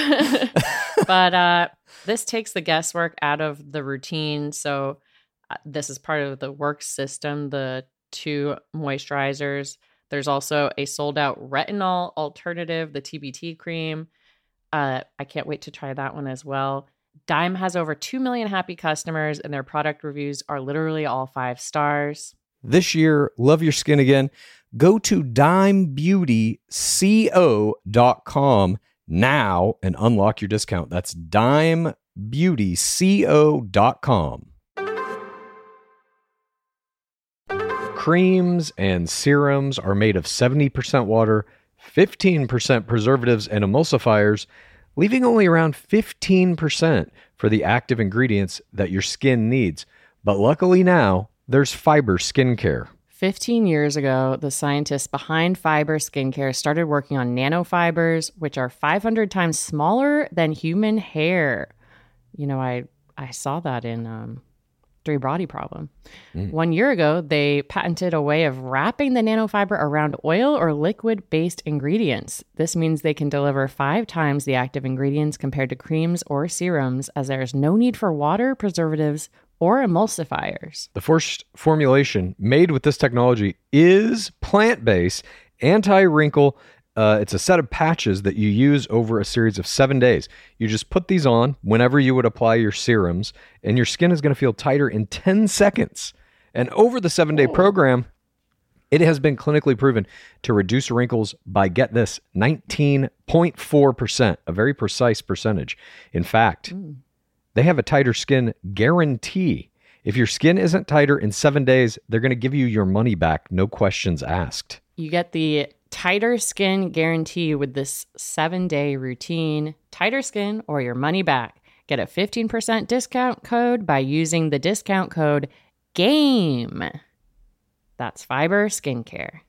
But uh, this takes the guesswork out of the routine. So uh, this is part of the work system, the two moisturizers. There's also a sold out retinol alternative, the T B T cream. Uh, I can't wait to try that one as well. Dime has over two million happy customers, and their product reviews are literally all five stars. This year, love your skin again. Go to dime beauty co dot com now and unlock your discount. That's dime beauty co dot com. Creams and serums are made of seventy percent water, fifteen percent preservatives and emulsifiers, leaving only around fifteen percent for the active ingredients that your skin needs. But luckily now, there's Fiber Skincare. fifteen years ago, the scientists behind Fiber Skincare started working on nanofibers, which are five hundred times smaller than human hair. You know, I, I saw that in um, Three Body Problem. Mm. One year ago, they patented a way of wrapping the nanofiber around oil or liquid-based ingredients. This means they can deliver five times the active ingredients compared to creams or serums, as there is no need for water, preservatives, or emulsifiers. The first formulation made with this technology is plant-based, anti-wrinkle. Uh, it's a set of patches that you use over a series of seven days. You just put these on whenever you would apply your serums, and your skin is going to feel tighter in ten seconds. And over the seven-day oh. program, it has been clinically proven to reduce wrinkles by, get this, nineteen point four percent, a very precise percentage. In fact, mm. they have a tighter skin guarantee. If your skin isn't tighter in seven days, they're going to give you your money back, no questions asked. You get the tighter skin guarantee with this seven-day routine. Tighter skin or your money back. Get a fifteen percent discount code by using the discount code GAME. That's Fiber Skincare.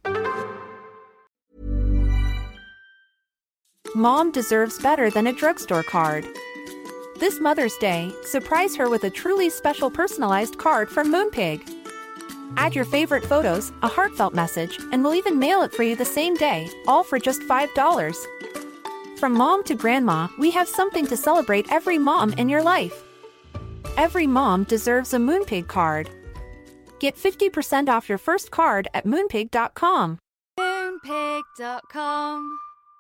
Mom deserves better than a drugstore card. This Mother's Day, surprise her with a truly special personalized card from Moonpig. Add your favorite photos, a heartfelt message, and we'll even mail it for you the same day, all for just five dollars. From mom to grandma, we have something to celebrate every mom in your life. Every mom deserves a Moonpig card. Get fifty percent off your first card at moonpig dot com. Moonpig dot com.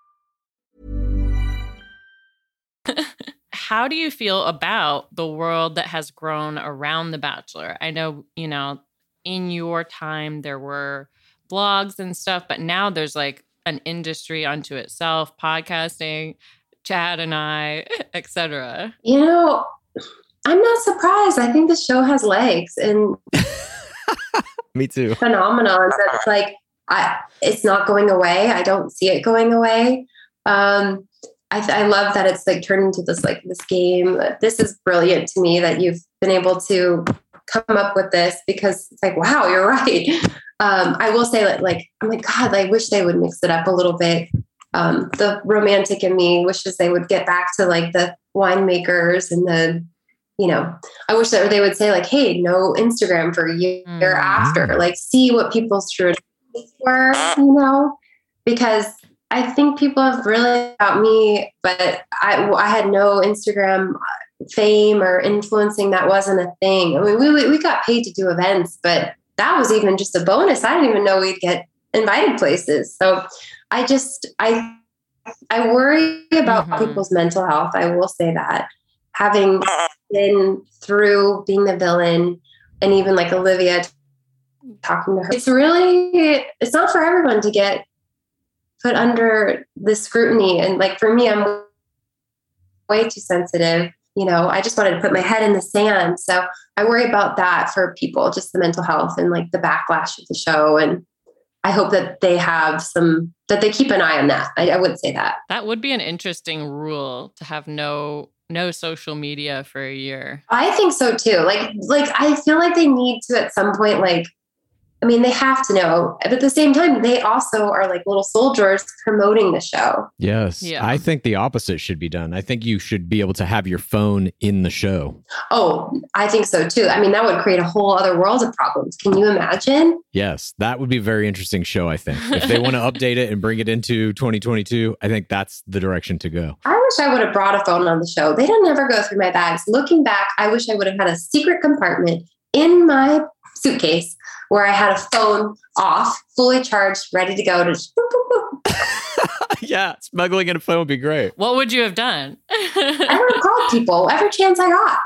How do you feel about the world that has grown around The Bachelor? I know, you know, in your time, there were blogs and stuff, but now there's like an industry unto itself, podcasting, Chad and I, et cetera. You know, I'm not surprised. I think the show has legs and me too. Phenomenons. It's like, I, it's not going away. I don't see it going away. Um, I, I love that it's like turned into this, like this game. This is brilliant to me that you've been able to come up with this, because it's like, wow, you're right. Um, I will say that, like, I'm like, God, I wish they would mix it up a little bit. Um, the romantic in me wishes they would get back to like the winemakers and the, you know, I wish that they would say like, hey, no Instagram for a year mm-hmm. after, like, see what people's true were, you know, because I think people have really about me, but I, I had no Instagram fame or influencing. That wasn't a thing. I mean, we, we got paid to do events, but that was even just a bonus. I didn't even know we'd get invited places. So I just, I, I worry about mm-hmm. people's mental health. I will say that, having been through being the villain, and even like Olivia talking to her, it's really, it's not for everyone to get put under this scrutiny. And like, for me, I'm way too sensitive. You know, I just wanted to put my head in the sand. So I worry about that for people, just the mental health and like the backlash of the show. And I hope that they have some, that they keep an eye on that. I, I would say that. That would be an interesting rule, to have no, no social media for a year. I think so too. Like, like I feel like they need to at some point, like, I mean, they have to know, but at the same time, they also are like little soldiers promoting the show. Yes. Yeah. I think the opposite should be done. I think you should be able to have your phone in the show. Oh, I think so too. I mean, that would create a whole other world of problems. Can you imagine? Yes. That would be a very interesting show, I think. If they want to update it and bring it into twenty twenty-two, I think that's the direction to go. I wish I would have brought a phone on the show. They don't ever go through my bags. Looking back, I wish I would have had a secret compartment in my suitcase where I had a phone off, fully charged, ready to go. To just boop, boop, boop. Yeah, smuggling in a phone would be great. What would you have done? I would have called people every chance I got.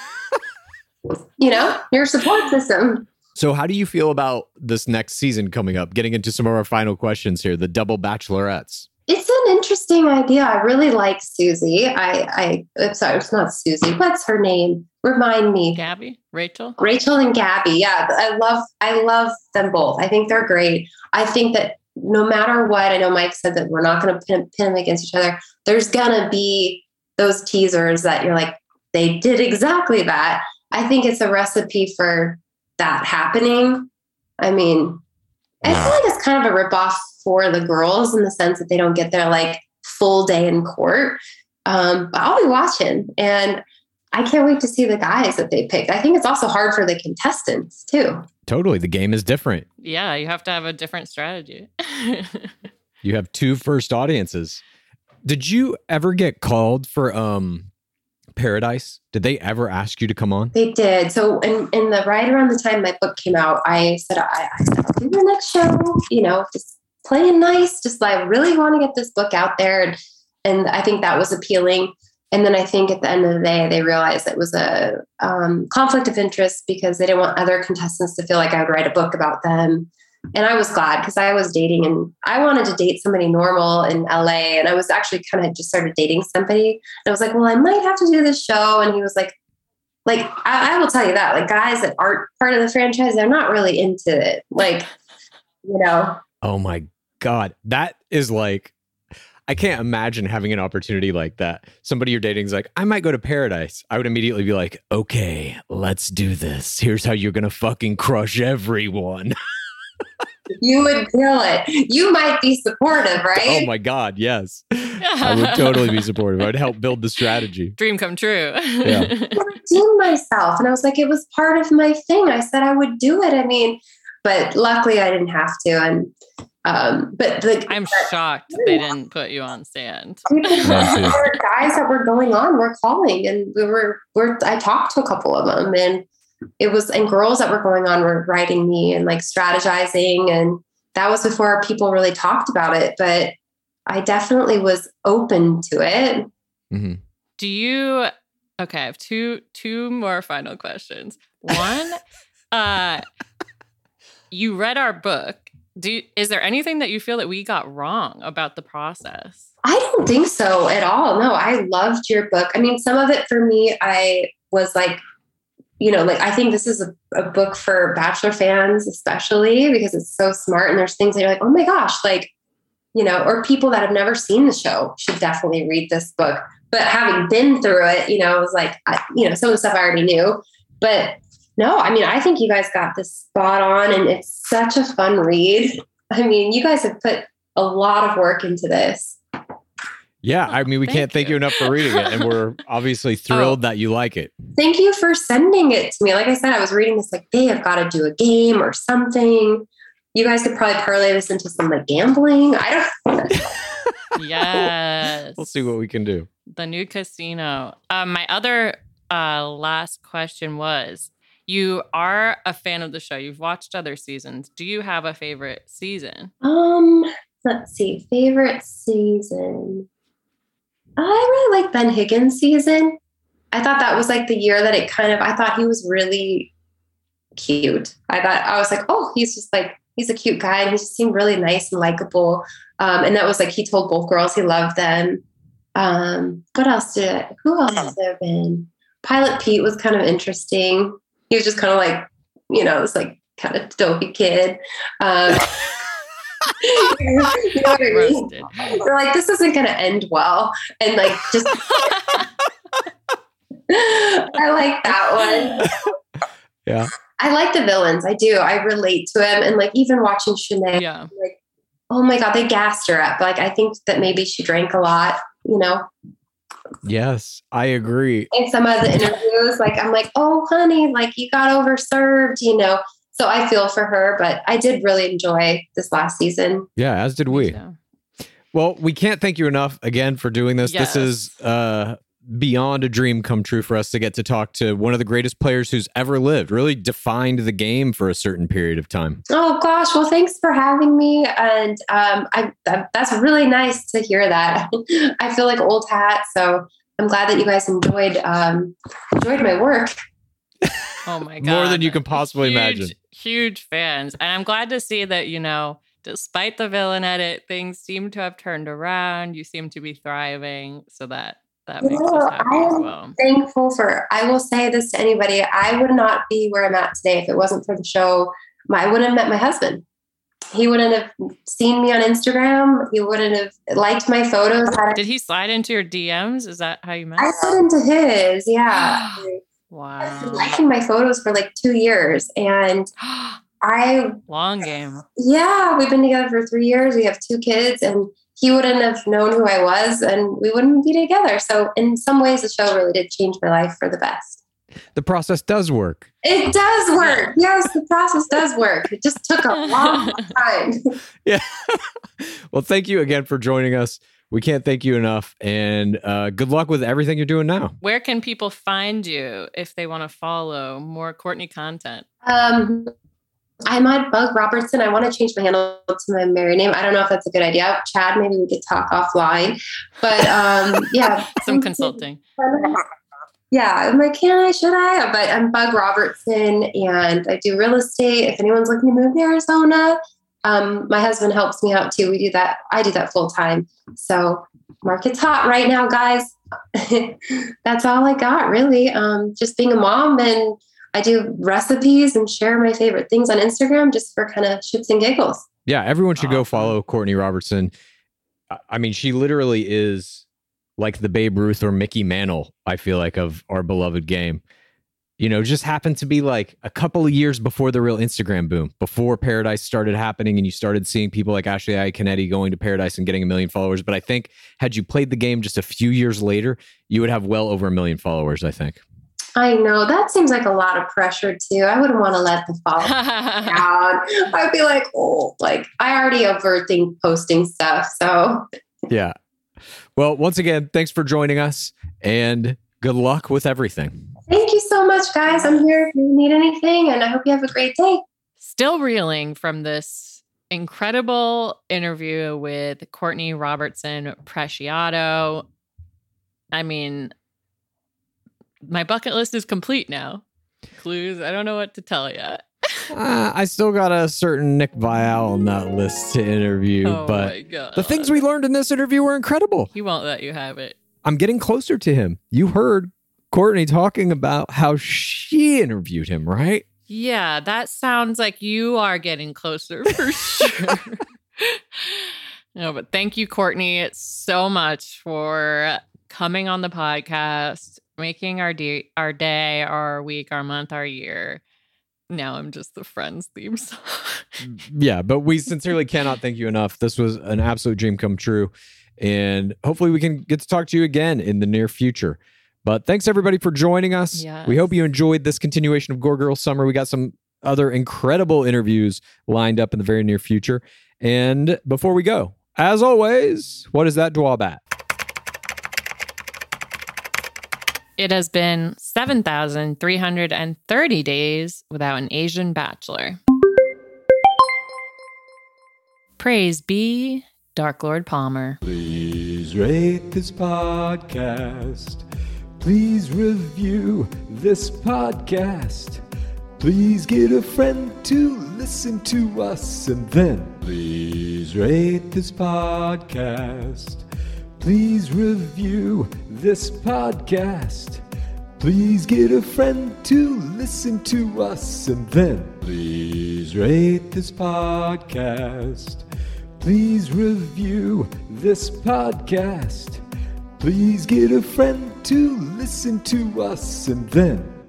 You know, your support system. So how do you feel about this next season coming up? Getting into some of our final questions here, the double bachelorettes. It's an interesting idea. I really like Susie. I, I, I'm sorry, it's not Susie. What's her name? Remind me. Gabby? Rachel? Rachel and Gabby. Yeah, I love, I love them both. I think they're great. I think that no matter what, I know Mike said that we're not going to pin, pin them against each other. There's going to be those teasers that you're like, they did exactly that. I think it's a recipe for that happening. I mean, I feel like it's kind of a ripoff for the girls in the sense that they don't get their like full day in court. Um, but I'll be watching, and I can't wait to see the guys that they picked. I think it's also hard for the contestants too. Totally. The game is different. Yeah, you have to have a different strategy. You have two first audiences. Did you ever get called for um Paradise? Did they ever ask you to come on? They did. So in, in the right around the time my book came out, I said, I, I said, I'll do the next show, you know, just playing nice. Just like, I really want to get this book out there. And, and I think that was appealing. And then I think at the end of the day, they realized it was a um, conflict of interest because they didn't want other contestants to feel like I would write a book about them. And I was glad because I was dating and I wanted to date somebody normal in L A. And I was actually kind of just started dating somebody. And I was like, well, I might have to do this show. And he was like, like, I, I will tell you that, like guys that aren't part of the franchise, they're not really into it. Like, you know. Oh my God. That is like, I can't imagine having an opportunity like that. Somebody you're dating is like, I might go to Paradise. I would immediately be like, okay, let's do this. Here's how you're going to fucking crush everyone. You would kill it. You might be supportive, right? Oh my God, yes. I would totally be supportive. I'd help build the strategy. Dream come true. Yeah. I redeemed myself. And I was like, it was part of my thing. I said I would do it. I mean, but luckily I didn't have to. And um, but the I'm but, shocked they didn't put you on stand. People, there were guys that were going on, were calling, and we were we're I talked to a couple of them, and it was, and girls that were going on were writing me and like strategizing. And that was before people really talked about it, but I definitely was open to it. Mm-hmm. Do you, okay, I have two, two more final questions. One, uh, you read our book. Do you, is there anything that you feel that we got wrong about the process? I don't think so at all. No, I loved your book. I mean, some of it for me, I was like, you know, like, I think this is a, a book for Bachelor fans, especially because it's so smart. And there's things that you're like, oh my gosh, like, you know, or people that have never seen the show should definitely read this book. But having been through it, you know, I was like, I, you know, some of the stuff I already knew. But no, I mean, I think you guys got this spot on, and it's such a fun read. I mean, you guys have put a lot of work into this. Yeah, I mean, we Thank can't thank you enough for reading it, and we're obviously thrilled Oh. that you like it. Thank you for sending it to me. Like I said, I was reading this like, hey, I've got to do a game or something. You guys could probably parlay this into some like gambling. I don't. Yes. We'll see what we can do. The new casino. Um, my other uh, last question was, you are a fan of the show. You've watched other seasons. Do you have a favorite season? Um, let's see. Favorite season. I really like Ben Higgins' season. I thought that was like the year that it kind of, I thought he was really cute. I thought, I was like, oh, he's just like, he's a cute guy. And he just seemed really nice and likable. Um, and that was like, he told both girls he loved them. Um, what else did, I, who else has there been? Pilot Pete was kind of interesting. He was just kind of like, you know, this like kind of dopey kid. Um, you know what I mean? They're like, this isn't going to end well. And like, just, I like that one. Yeah. I like the villains. I do. I relate to him. And like, even watching Shanae, Yeah. like, oh my God, they gassed her up. Like, I think that maybe she drank a lot, you know? Yes, I agree. In some of the interviews, like, I'm like, oh, honey, like, you got overserved, you know? So I feel for her, but I did really enjoy this last season. Yeah, as did we. So, Well, we can't thank you enough again for doing this. Yes. This is uh beyond a dream come true for us to get to talk to one of the greatest players who's ever lived, really defined the game for a certain period of time. Oh gosh, well, thanks for having me, and um, I that, that's really nice to hear that. I feel like old hat, so I'm glad that you guys enjoyed um, enjoyed my work. Oh my God. More than you can possibly huge, imagine. Huge fans. And I'm glad to see that, you know, despite the villain edit, things seem to have turned around. You seem to be thriving. So that that makes Well, us happy I as am well. thankful for, I will say this to anybody, I would not be where I'm at today if it wasn't for the show. My, I wouldn't have met my husband. He wouldn't have seen me on Instagram. He wouldn't have liked my photos. Did he slide into your D Ms? Is that how you met? I slid into his, yeah. Wow. I've been liking my photos for like two years. And I... Long game. Yeah, we've been together for three years. We have two kids, and he wouldn't have known who I was, and we wouldn't be together. So in some ways, the show really did change my life for the best. The process does work. It does work. Yes, the process does work. It just took a long time. Yeah. Well, thank you again for joining us. We can't thank you enough. And uh, good luck with everything you're doing now. Where can people find you if they want to follow more Courtney content? Um, I'm at Bug Robertson. I want to change my handle to my married name. I don't know if that's a good idea. Chad, maybe we could talk offline. But um, yeah. Some consulting. Yeah, I'm like, can I, should I? But I'm Bug Robertson, and I do real estate. If anyone's looking to move to Arizona, um, my husband helps me out too. We do that. I do that full time. So market's hot right now, guys. That's all I got, really. Um, just being a mom, and I do recipes and share my favorite things on Instagram just for kind of shits and giggles. Yeah, everyone should go follow Courtney Robertson. I mean, she literally is like the Babe Ruth or Mickey Mantle, I feel like, of our beloved game. You know, just happened to be like a couple of years before the real Instagram boom, before Paradise started happening and you started seeing people like Ashley Iaconetti going to Paradise and getting a million followers. But I think had you played the game just a few years later, you would have well over a million followers, I think. I know. That seems like a lot of pressure too. I wouldn't want to let the follow down. I'd be like, oh, like I already overthink posting stuff. So yeah. Well, once again, thanks for joining us and good luck with everything. Thank you so much, guys. I'm here if you need anything, and I hope you have a great day. Still reeling from this incredible interview with Courtney Robertson Preciado. I mean, my bucket list is complete now. Clues, I don't know what to tell you. uh, I still got a certain Nick Viall on that list to interview, oh but my God. The things we learned in this interview were incredible. He won't let you have it. I'm getting closer to him. You heard Courtney talking about how she interviewed him, right? Yeah, that sounds like you are getting closer for sure. No, but thank you, Courtney, so much for coming on the podcast, making our day, our day, our week, our month, our year. Now I'm just the Friends theme song. Yeah, but we sincerely cannot thank you enough. This was an absolute dream come true. And hopefully we can get to talk to you again in the near future. But thanks everybody for joining us. Yes. We hope you enjoyed this continuation of Gore Girl Summer. We got some other incredible interviews lined up in the very near future. And before we go, as always, what is that drawback? It has been seven thousand three hundred thirty days without an Asian bachelor. Praise be Dark Lord Palmer. Please rate this podcast. Please review this podcast. Please get a friend to listen to us. And then please rate this podcast. Please review this podcast. Please get a friend to listen to us. And then please rate this podcast. Please review this podcast. Please get a friend to listen to us. And then